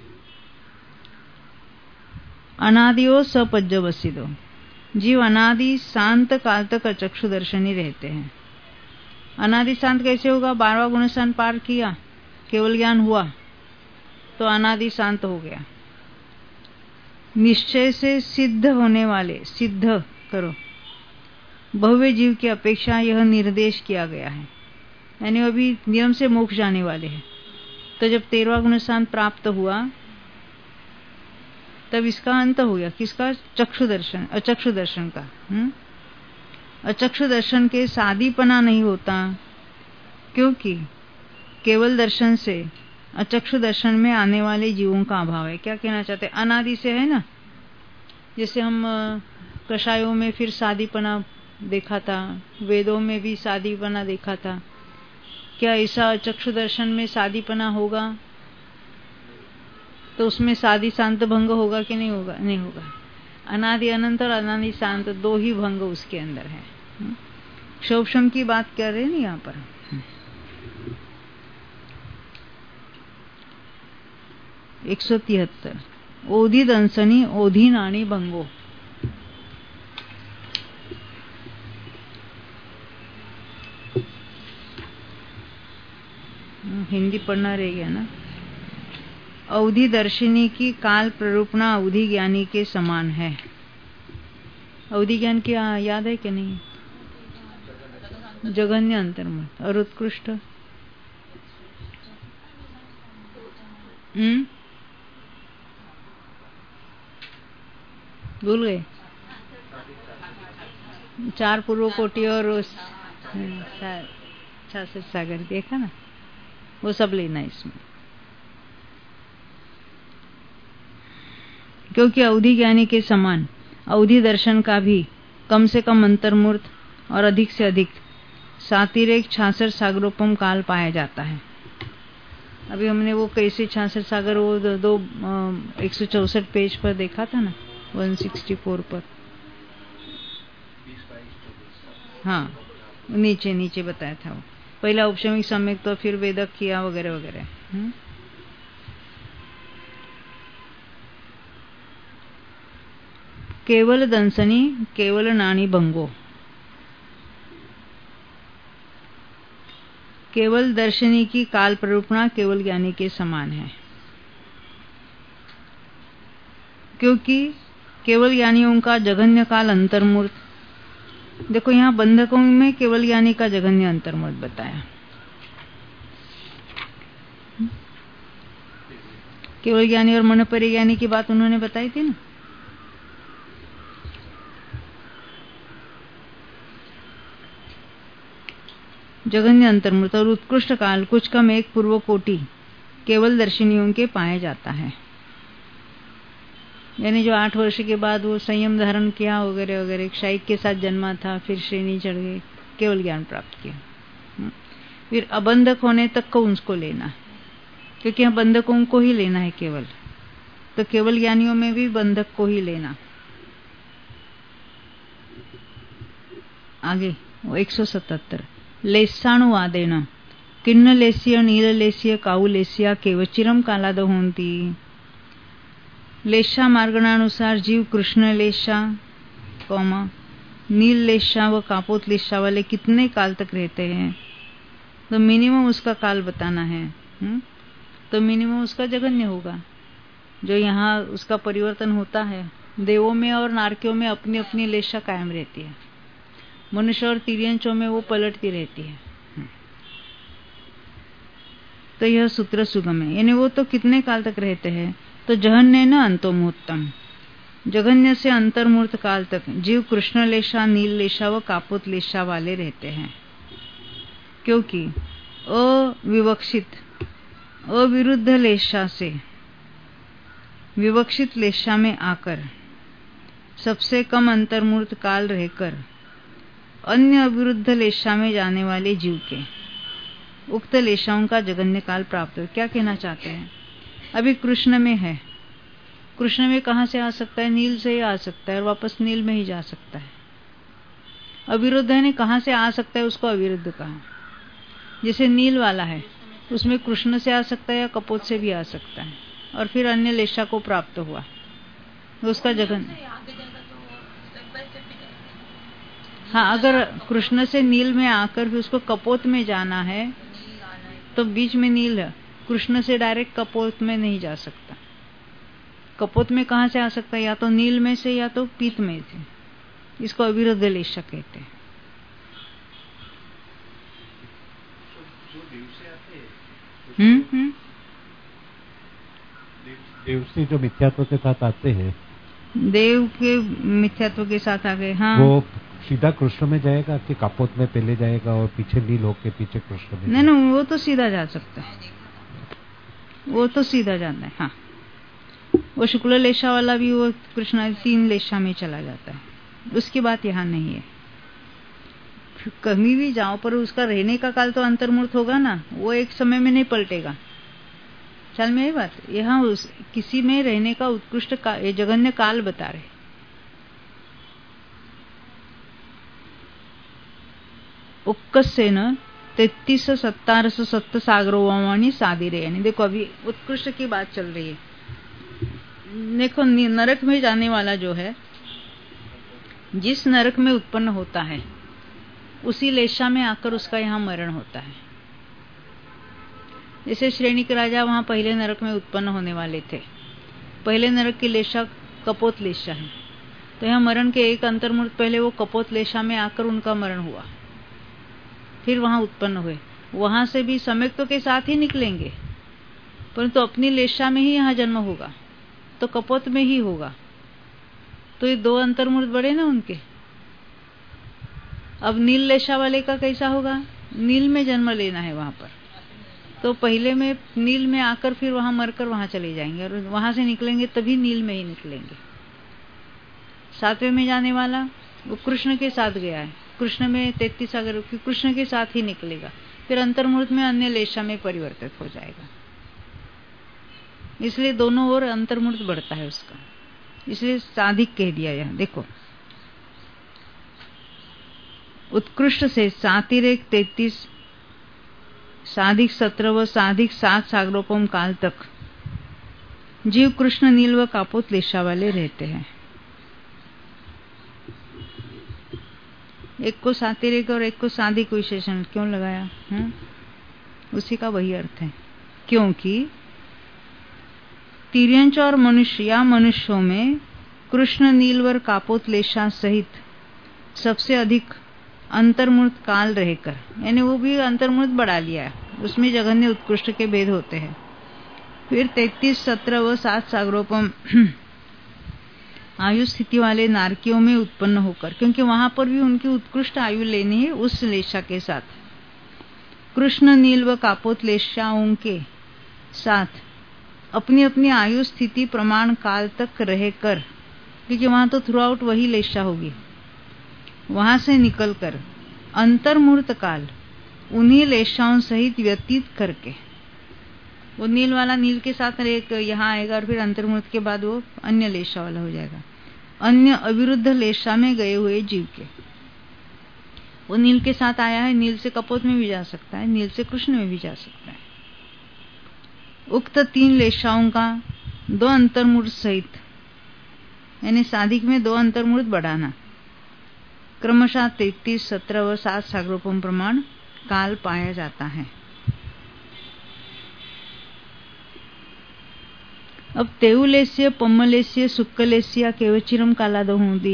अनादियो सपज्य वसिदो, जीव अनादि शांत काल तक अचक्षु दर्शनी रहते हैं। अनादि शांत कैसे होगा? 12वां गुणस्थान पार किया, केवल ज्ञान हुआ तो अनादि शांत हो गया। निश्चय से सिद्ध होने वाले, सिद्ध करो, भव्य जीव की अपेक्षा यह निर्देश किया गया है। यानी अभी नियम से मोक्ष जाने वाले हैं। तो जब 13वां गुण स्थान प्राप्त हुआ तब इसका अंत हो गया, किसका? चक्षु दर्शन, अचक्षु दर्शन का। अचक्षु दर्शन के सादीपना नहीं होता, क्योंकि केवल दर्शन से अचक्षु दर्शन में आने वाले जीवों का अभाव है। क्या कहना चाहते हैं? अनादि से है ना, जैसे हम कषायों में फिर सादीपना देखा था, वेदों में भी सादीपना देखा था। क्या ऐसा अचक्षु दर्शन में सादीपना होगा तो उसमें सादी शांत भंग होगा कि नहीं होगा? नहीं होगा। अनादि अनंत और अनादि शांत दो ही भंग उसके अंदर है। क्षोभशम की बात कर रहे हैं ना यहाँ पर। 173 ओधी दंसनी ओधी नाणी भंगो। हिंदी पढ़ना रह गया ना। अवधि दर्शिनी की काल प्ररूपणा अवधि ज्ञानी के समान है। अवधि ज्ञान की याद है कि नहीं? जगन्य अंतर्मुख और उत्कृष्ट भूल गए? 4 पूर्व कोटि और 66 सागर देखा ना, वो सब लेना इसमें। क्योंकि अवधि ज्ञानी के समान अवधि दर्शन का भी कम से कम अंतर्मूर्त और अधिक से अधिक सातिरेक 66 सागरोपम काल पाया जाता है। अभी हमने वो कैसे 66 सागर वो 164 पेज पर देखा था ना, 164 पर। हाँ, नीचे नीचे बताया था वो। पहला औपचारिक सम्यक, तो फिर वेदक किया वगैरह वगैरह। केवल दंसनी केवल नाणी भंगो। केवल दर्शनी की काल प्ररूपणा केवल ज्ञानी के समान है, क्योंकि केवल ज्ञानियों का जघन्य काल अंतर्मूर्त। देखो यहाँ बंधकों में केवल ज्ञानी का जघन्य अंतर्मूर्त बताया। केवल ज्ञानी और मन परिज्ञानी की बात उन्होंने बताई थी ना। जघन्य अंतर्मूर्त और उत्कृष्ट काल कुछ कम एक पूर्व कोटि केवल दर्शनियों के पाया जाता है। यानी जो 8 वर्ष के बाद वो संयम धारण किया वगैरह वगैरह, क्षायिक के साथ जन्मा था, फिर श्रेणी चढ़ गए, केवल ज्ञान प्राप्त किया। फिर अबंधक होने तक को उसको लेना, क्योंकि यहाँ बंधकों को ही लेना है केवल, तो केवल ज्ञानियों में भी बंधक को ही लेना। आगे 177 लेस्साणुवादेन किन्नलेस्य नीललेस्य काउलेस्य केवचिरम कालाद होंती। लेशा मार्गणानुसार जीव कृष्ण लेशा कौमा नील लेशा व कापोत लेशा वाले कितने काल तक रहते हैं, तो मिनिमम उसका काल बताना है। तो मिनिमम उसका जघन्य होगा। जो यहाँ उसका परिवर्तन होता है, देवों में और नारकियों में अपनी अपनी लेशा कायम रहती है, मनुष्य और तिर्यंचों में वो पलटती रहती है। तो यह सूत्र सुगम है, यानी वो तो कितने काल तक रहते हैं, तो जघन्य न अंतोमुत्तम, जघन्य से अंतर्मूर्त काल तक जीव कृष्ण लेशा नील लेशा व कापोत लेशा वाले रहते हैं, क्योंकि अविवक्षित अविरुद्ध लेशा से विवक्षित लेशा में आकर सबसे कम अंतर्मूर्त काल रहकर अन्य अविरुद्ध लेशा में जाने वाले जीव के उक्त लेशाओं का जघन्य काल प्राप्त हो। क्या कहना चाहते हैं? अभी कृष्ण में है, कृष्ण में कहां से आ सकता है? नील से ही आ सकता है और वापस नील में ही जा सकता है। अविरुद्ध है, कहां से आ सकता है, उसको अविरुद्ध कहा। जैसे नील वाला है, उसमें कृष्ण से आ सकता है या कपोत से भी आ सकता है, और फिर अन्य लेशा को प्राप्त हुआ, उसका जघन्य। हाँ, अगर कृष्ण से नील में आकर फिर उसको कपोत में जाना है तो बीच में नील है, कृष्ण से डायरेक्ट कपोत में नहीं जा सकता। कपोत में कहां से आ सकता है? या तो नील में से या तो पीत में से। इसको अविरुद्ध लेशा कहते हैं। देव से जो मिथ्यात्व के साथ आते हैं, देव के मिथ्यात्व के साथ आ गए, हाँ, वो सीधा कृष्ण में जाएगा कि कापोत में पहले जाएगा और पीछे नील होके पीछे कृष्ण में? नहीं, वो तो सीधा जा सकता है, वो तो सीधा जाता है। हाँ, वो शुक्ल लेशा वाला भी वो कृष्ण 3 लेशा में चला जाता है, उसकी बात यहाँ नहीं है। कहीं भी जाओ पर उसका रहने का काल तो अंतर्मूर्त होगा ना, वो एक समय में नहीं पलटेगा। चल में यही बात, यहाँ किसी में रहने का उत्कृष्ट जगन्य काल बता रहे। उक्कसेन 33 17 सप्त सागरोवाणी सादिरे, यानी देखो अभी उत्कृष्ट की बात चल रही है। देखो नरक में जाने वाला जो है, जिस नरक में उत्पन्न होता है उसी लेशा में आकर उसका यहाँ मरण होता है। जैसे श्रेणी के राजा वहां पहले नरक में उत्पन्न होने वाले थे, पहले नरक की लेशा कपोत लेशा है, तो यहाँ मरण के एक अंतर्मूर्त पहले वो कपोत लेशा में आकर उनका मरण हुआ, फिर वहां उत्पन्न हुए। वहां से भी सम्यक्त्व के साथ ही निकलेंगे, परंतु अपनी लेशा में ही यहाँ जन्म होगा, तो कपोत में ही होगा। तो ये 2 अंतर्मूर्त बड़े ना उनके। अब नील लेशा वाले का कैसा होगा? नील में जन्म लेना है वहां पर, तो पहले में नील में आकर फिर वहां मरकर वहां चले जाएंगे, और वहां से निकलेंगे तभी नील में ही निकलेंगे। 7वें में जाने वाला वो कृष्ण के साथ गया है, कृष्ण में 33 अगर कृष्ण के साथ ही निकलेगा, फिर अंतर्मूर्त में अन्य लेशा में परिवर्तित हो जाएगा। इसलिए दोनों ओर अंतर्मूर्त बढ़ता है उसका, इसलिए साधिक कह दिया। यह देखो, उत्कृष्ट से सातिरेक 33, साधिक 17 व साधिक 7 सागरोपम काल तक जीव कृष्ण नील व कापोत लेशा वाले रहते हैं। एक को सातिरेक और एक को साधिक विशेषण क्यों लगाया? उसी का वही अर्थ है, क्योंकि तिर्यंच और मनुष्य या मनुष्यों में कृष्ण नीलवर कापोत लेशा सहित सबसे अधिक अंतर्मूर्त काल रहकर, यानी वो भी अंतर्मूर्त बढ़ा लिया है, उसमें जघन्य उत्कृष्ट के भेद होते हैं। फिर 33, 17 व 7 सागरोपम आयु स्थिति वाले नारकियों में उत्पन्न होकर, क्योंकि वहां पर भी उनकी उत्कृष्ट आयु लेनी है उस लेशा के साथ, कृष्ण नील व कापोत लेशाओं के साथ अपनी अपनी आयु स्थिति प्रमाण काल तक रहकर, क्योंकि वहां तो थ्रू आउट वही लेशा होगी, वहां से निकलकर अंतर्मूर्त काल उन्हीं लेशाओं सहित व्यतीत करके, वो नील वाला नील के साथ एक यहाँ आएगा और फिर अंतर्मूर्त के बाद वो अन्य लेशा वाला हो जाएगा, अन्य अविरुद्ध लेशा में गए हुए जीव के। वो नील के साथ आया है, नील से कपोत में भी जा सकता है, नील से कृष्ण में भी जा सकता है। उक्त 3 लेशाओं का 2 अंतर्मूर्त सहित, यानी साधिक में 2 अंतर्मूर्त बढ़ाना, क्रमशः 33, 17 व 7 सागरोपम प्रमाण काल पाया जाता है। अब तेउलेस्य पम्मलेस्य सुक्कलेस्य केवचिरम कालादो होती।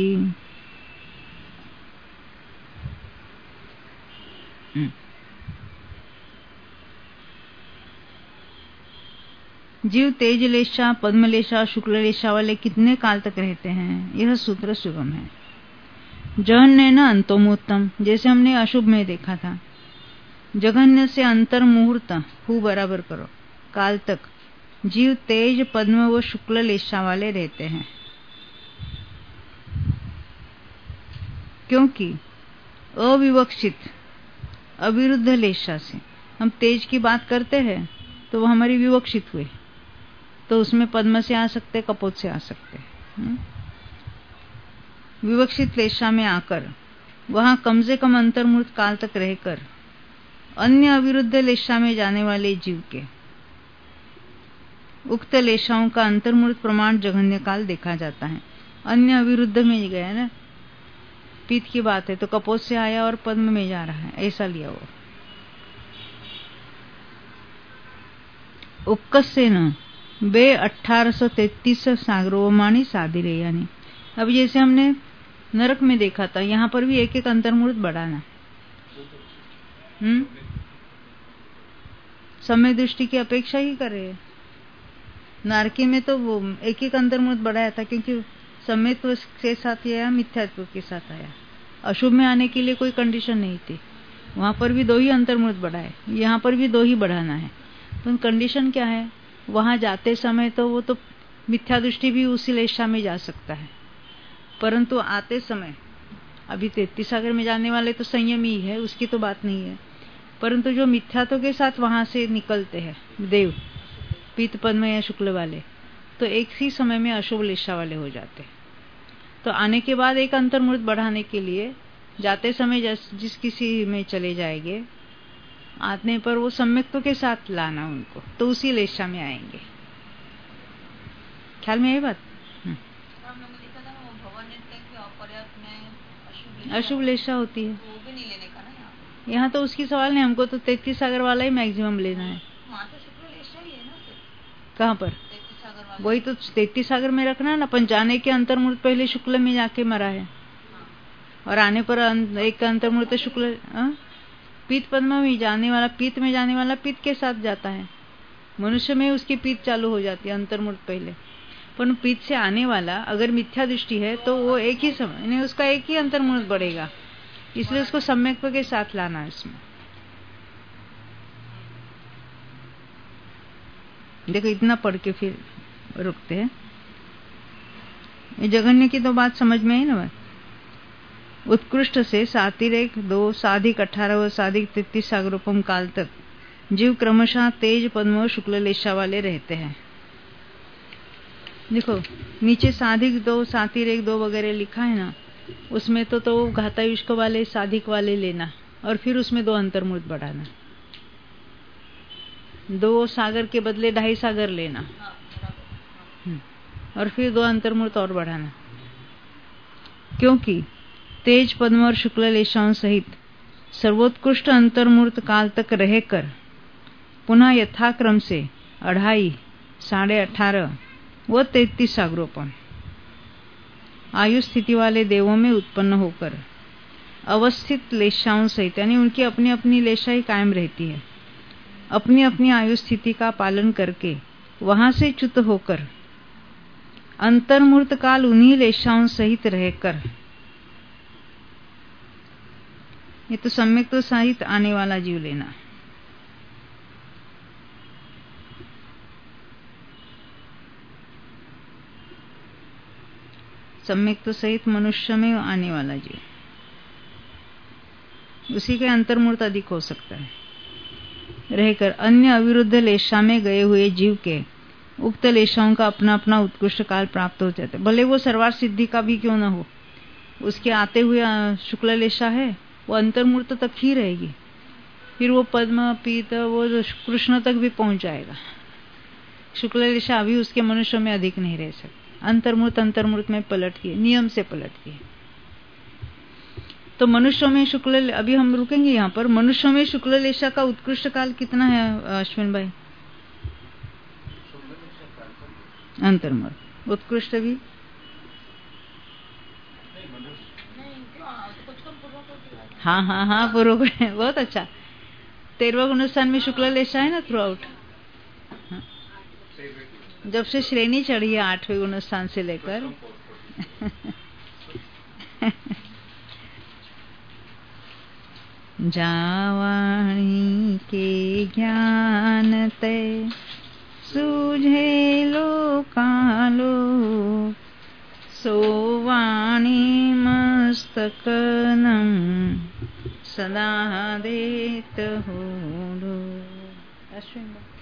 जीव तेजलेशा, पद्मलेशा, शुक्ललेशा वाले कितने काल तक रहते हैं, यह सूत्र सुगम है। जघन्य न अंतोमुत्तम, जैसे हमने अशुभ में देखा था, जघन्य से अंतर मुहूर्त हु बराबर करो काल तक जीव तेज, पद्म व शुक्ल लेशा वाले रहते हैं, क्योंकि अविवक्षित अविरुद्ध लेशा से हम तेज की बात करते हैं तो वो हमारी विवक्षित हुए, तो उसमें पद्म से आ सकते, कपोत से आ सकते। विवक्षित लेशा में आकर वहां कम से कम अंतर्मूर्त काल तक रहकर अन्य अविरुद्ध लेशा में जाने वाले जीव के उक्त लेशाओं का अंतर्मूर्त प्रमाण जघन्य काल देखा जाता है। अन्य अविरुद्ध में गया ना, पीत की बात है तो कपोत से आया और पद्म में जा रहा है, ऐसा लिया वो। उक्कसे न बे 1833 सागरोमाणी सादिरे, यानी अब जैसे हमने नरक में देखा था, यहाँ पर भी एक एक अंतर्मूर्त बढ़ाना। समय दृष्टि की अपेक्षा ही कर रहे हैं। नारकी में तो वो एक एक अंतर्मुहूर्त बढ़ाया था, क्योंकि समयत्व के साथ आया, मिथ्यात्व के साथ आया। अशुभ में आने के लिए कोई कंडीशन नहीं थी। वहां पर भी 2 ही अंतर्मुहूर्त बढ़ाए, यहाँ पर भी 2 ही बढ़ाना है। तो कंडीशन क्या है? वहां जाते समय तो वो तो मिथ्या दृष्टि भी उसी लेशा में जा सकता है, परंतु आते समय अभी 33 सागर में जाने वाले तो संयमी ही है, उसकी तो बात नहीं है। परंतु जो मिथ्यात्व के साथ वहां से निकलते हैं देव, पीत पद्म या शुक्ल वाले, तो एक ही समय में अशुभ लेशा वाले हो जाते हैं। तो आने के बाद एक अंतर्मुहूर्त बढ़ाने के लिए जाते समय जिस किसी में चले जाएंगे, आने पर वो सम्यक्त्व के साथ लाना उनको, तो उसी लेशा में आएंगे। ख्याल में आई बात? अशुभ लेशा होती है, वो भी नहीं लेने का ना यहाँ तो उसकी सवाल नहीं। हमको तो 33 सागर वाला ही मैक्सिमम लेना है। तो शुक्ल लेशा ही है ना फिर। कहाँ पर? 33 सागर वाला। वही तो 33 सागर में रखना है ना। अपन जाने के अंतर्मुहूर्त पहले शुक्ल में जाके मरा है, और आने पर एक अंतर्मुहूर्त शुक्ल पीत पद्म में जाने वाला, पीत में जाने वाला पीत के साथ जाता है। मनुष्य में उसकी पीत चालू हो जाती है अंतर्मुहूर्त पहले। पर पीत से आने वाला अगर मिथ्या दृष्टि है तो वो एक ही समय नहीं, उसका एक ही अंतर्मुहूर्त बढ़ेगा, इसलिए उसको सम्यक्त्व के साथ लाना है इसमें। देखो इतना पढ़ के फिर रुकते हैं। ये जगन्य की तो बात समझ में आई ना। उत्कृष्ट से सातिरेक 2, साधिक 18 व साधिक 33 सागरोपम काल तक जीव क्रमशः तेज पद्म व शुक्ल लेशा वाले रहते हैं। देखो नीचे साधिक 2, सातिरेक 2 वगैरह लिखा है ना, उसमें तो घातायुष्क वाले साधिक वाले लेना, और फिर उसमें 2 अंतर्मुहूर्त बढ़ाना। 2 सागर के बदले 2.5 सागर लेना, और फिर 2 अंतर्मुहूर्त और बढ़ाना। क्योंकि तेज पद्म और शुक्ल लेशाओं सहित सर्वोत्कृष्ट अंतर्मुहूर्त काल तक रहकर पुनः यथाक्रम से 2.5, 18.5 व 33 सागरोपम आयु स्थिति वाले देवों में उत्पन्न होकर अवस्थित लेशाओं सहित, यानी उनकी अपनी अपनी लेशा ही कायम रहती है, अपनी अपनी आयु स्थिति का पालन करके वहां से च्युत होकर अंतर्मुहूर्त काल उन्हीं लेशाओं सहित रहकर, ये तो सम्यक्त्व सहित आने वाला जीव लेना। सम्यक्त्व सहित मनुष्य में आने वाला जीव, उसी के अंतर्मुहूर्त अधिक हो सकता है। रहकर अन्य अविरुद्ध लेशा में गए हुए जीव के उक्त लेशाओं का अपना अपना उत्कृष्ट काल प्राप्त हो जाता है, भले वो सर्वार्थ सिद्धि का भी क्यों न हो। उसके आते हुए शुक्ल लेशा है, वो अंतर्मुहूर्त तक ही रहेगी, फिर वो पद्म पीत वो कृष्ण तक भी पहुंच जाएगा। शुक्ल लेशा अभी उसके मनुष्य में अधिक नहीं रह सकती। अंतर्मुहूर्त में पलटती है, नियम से पलटती है। तो मनुष्यों में शुक्ल, अभी हम रुकेंगे यहाँ पर। मनुष्यों में शुक्ल लेशा का उत्कृष्ट काल कितना है अश्विन भाई? अंतर्मुहूर्त उत्कृष्ट भी हाँ पूर्व है, बहुत अच्छा। 13वां गुणस्थान में शुक्ल लेशा है ना थ्रू आउट। जब से श्रेणी चढ़ी है 8वें गुणस्थान से लेकर जावाणी के ज्ञान ते सूझे लोकालो, सोवाणी मस्तकनम सदा देत हो। अश्विन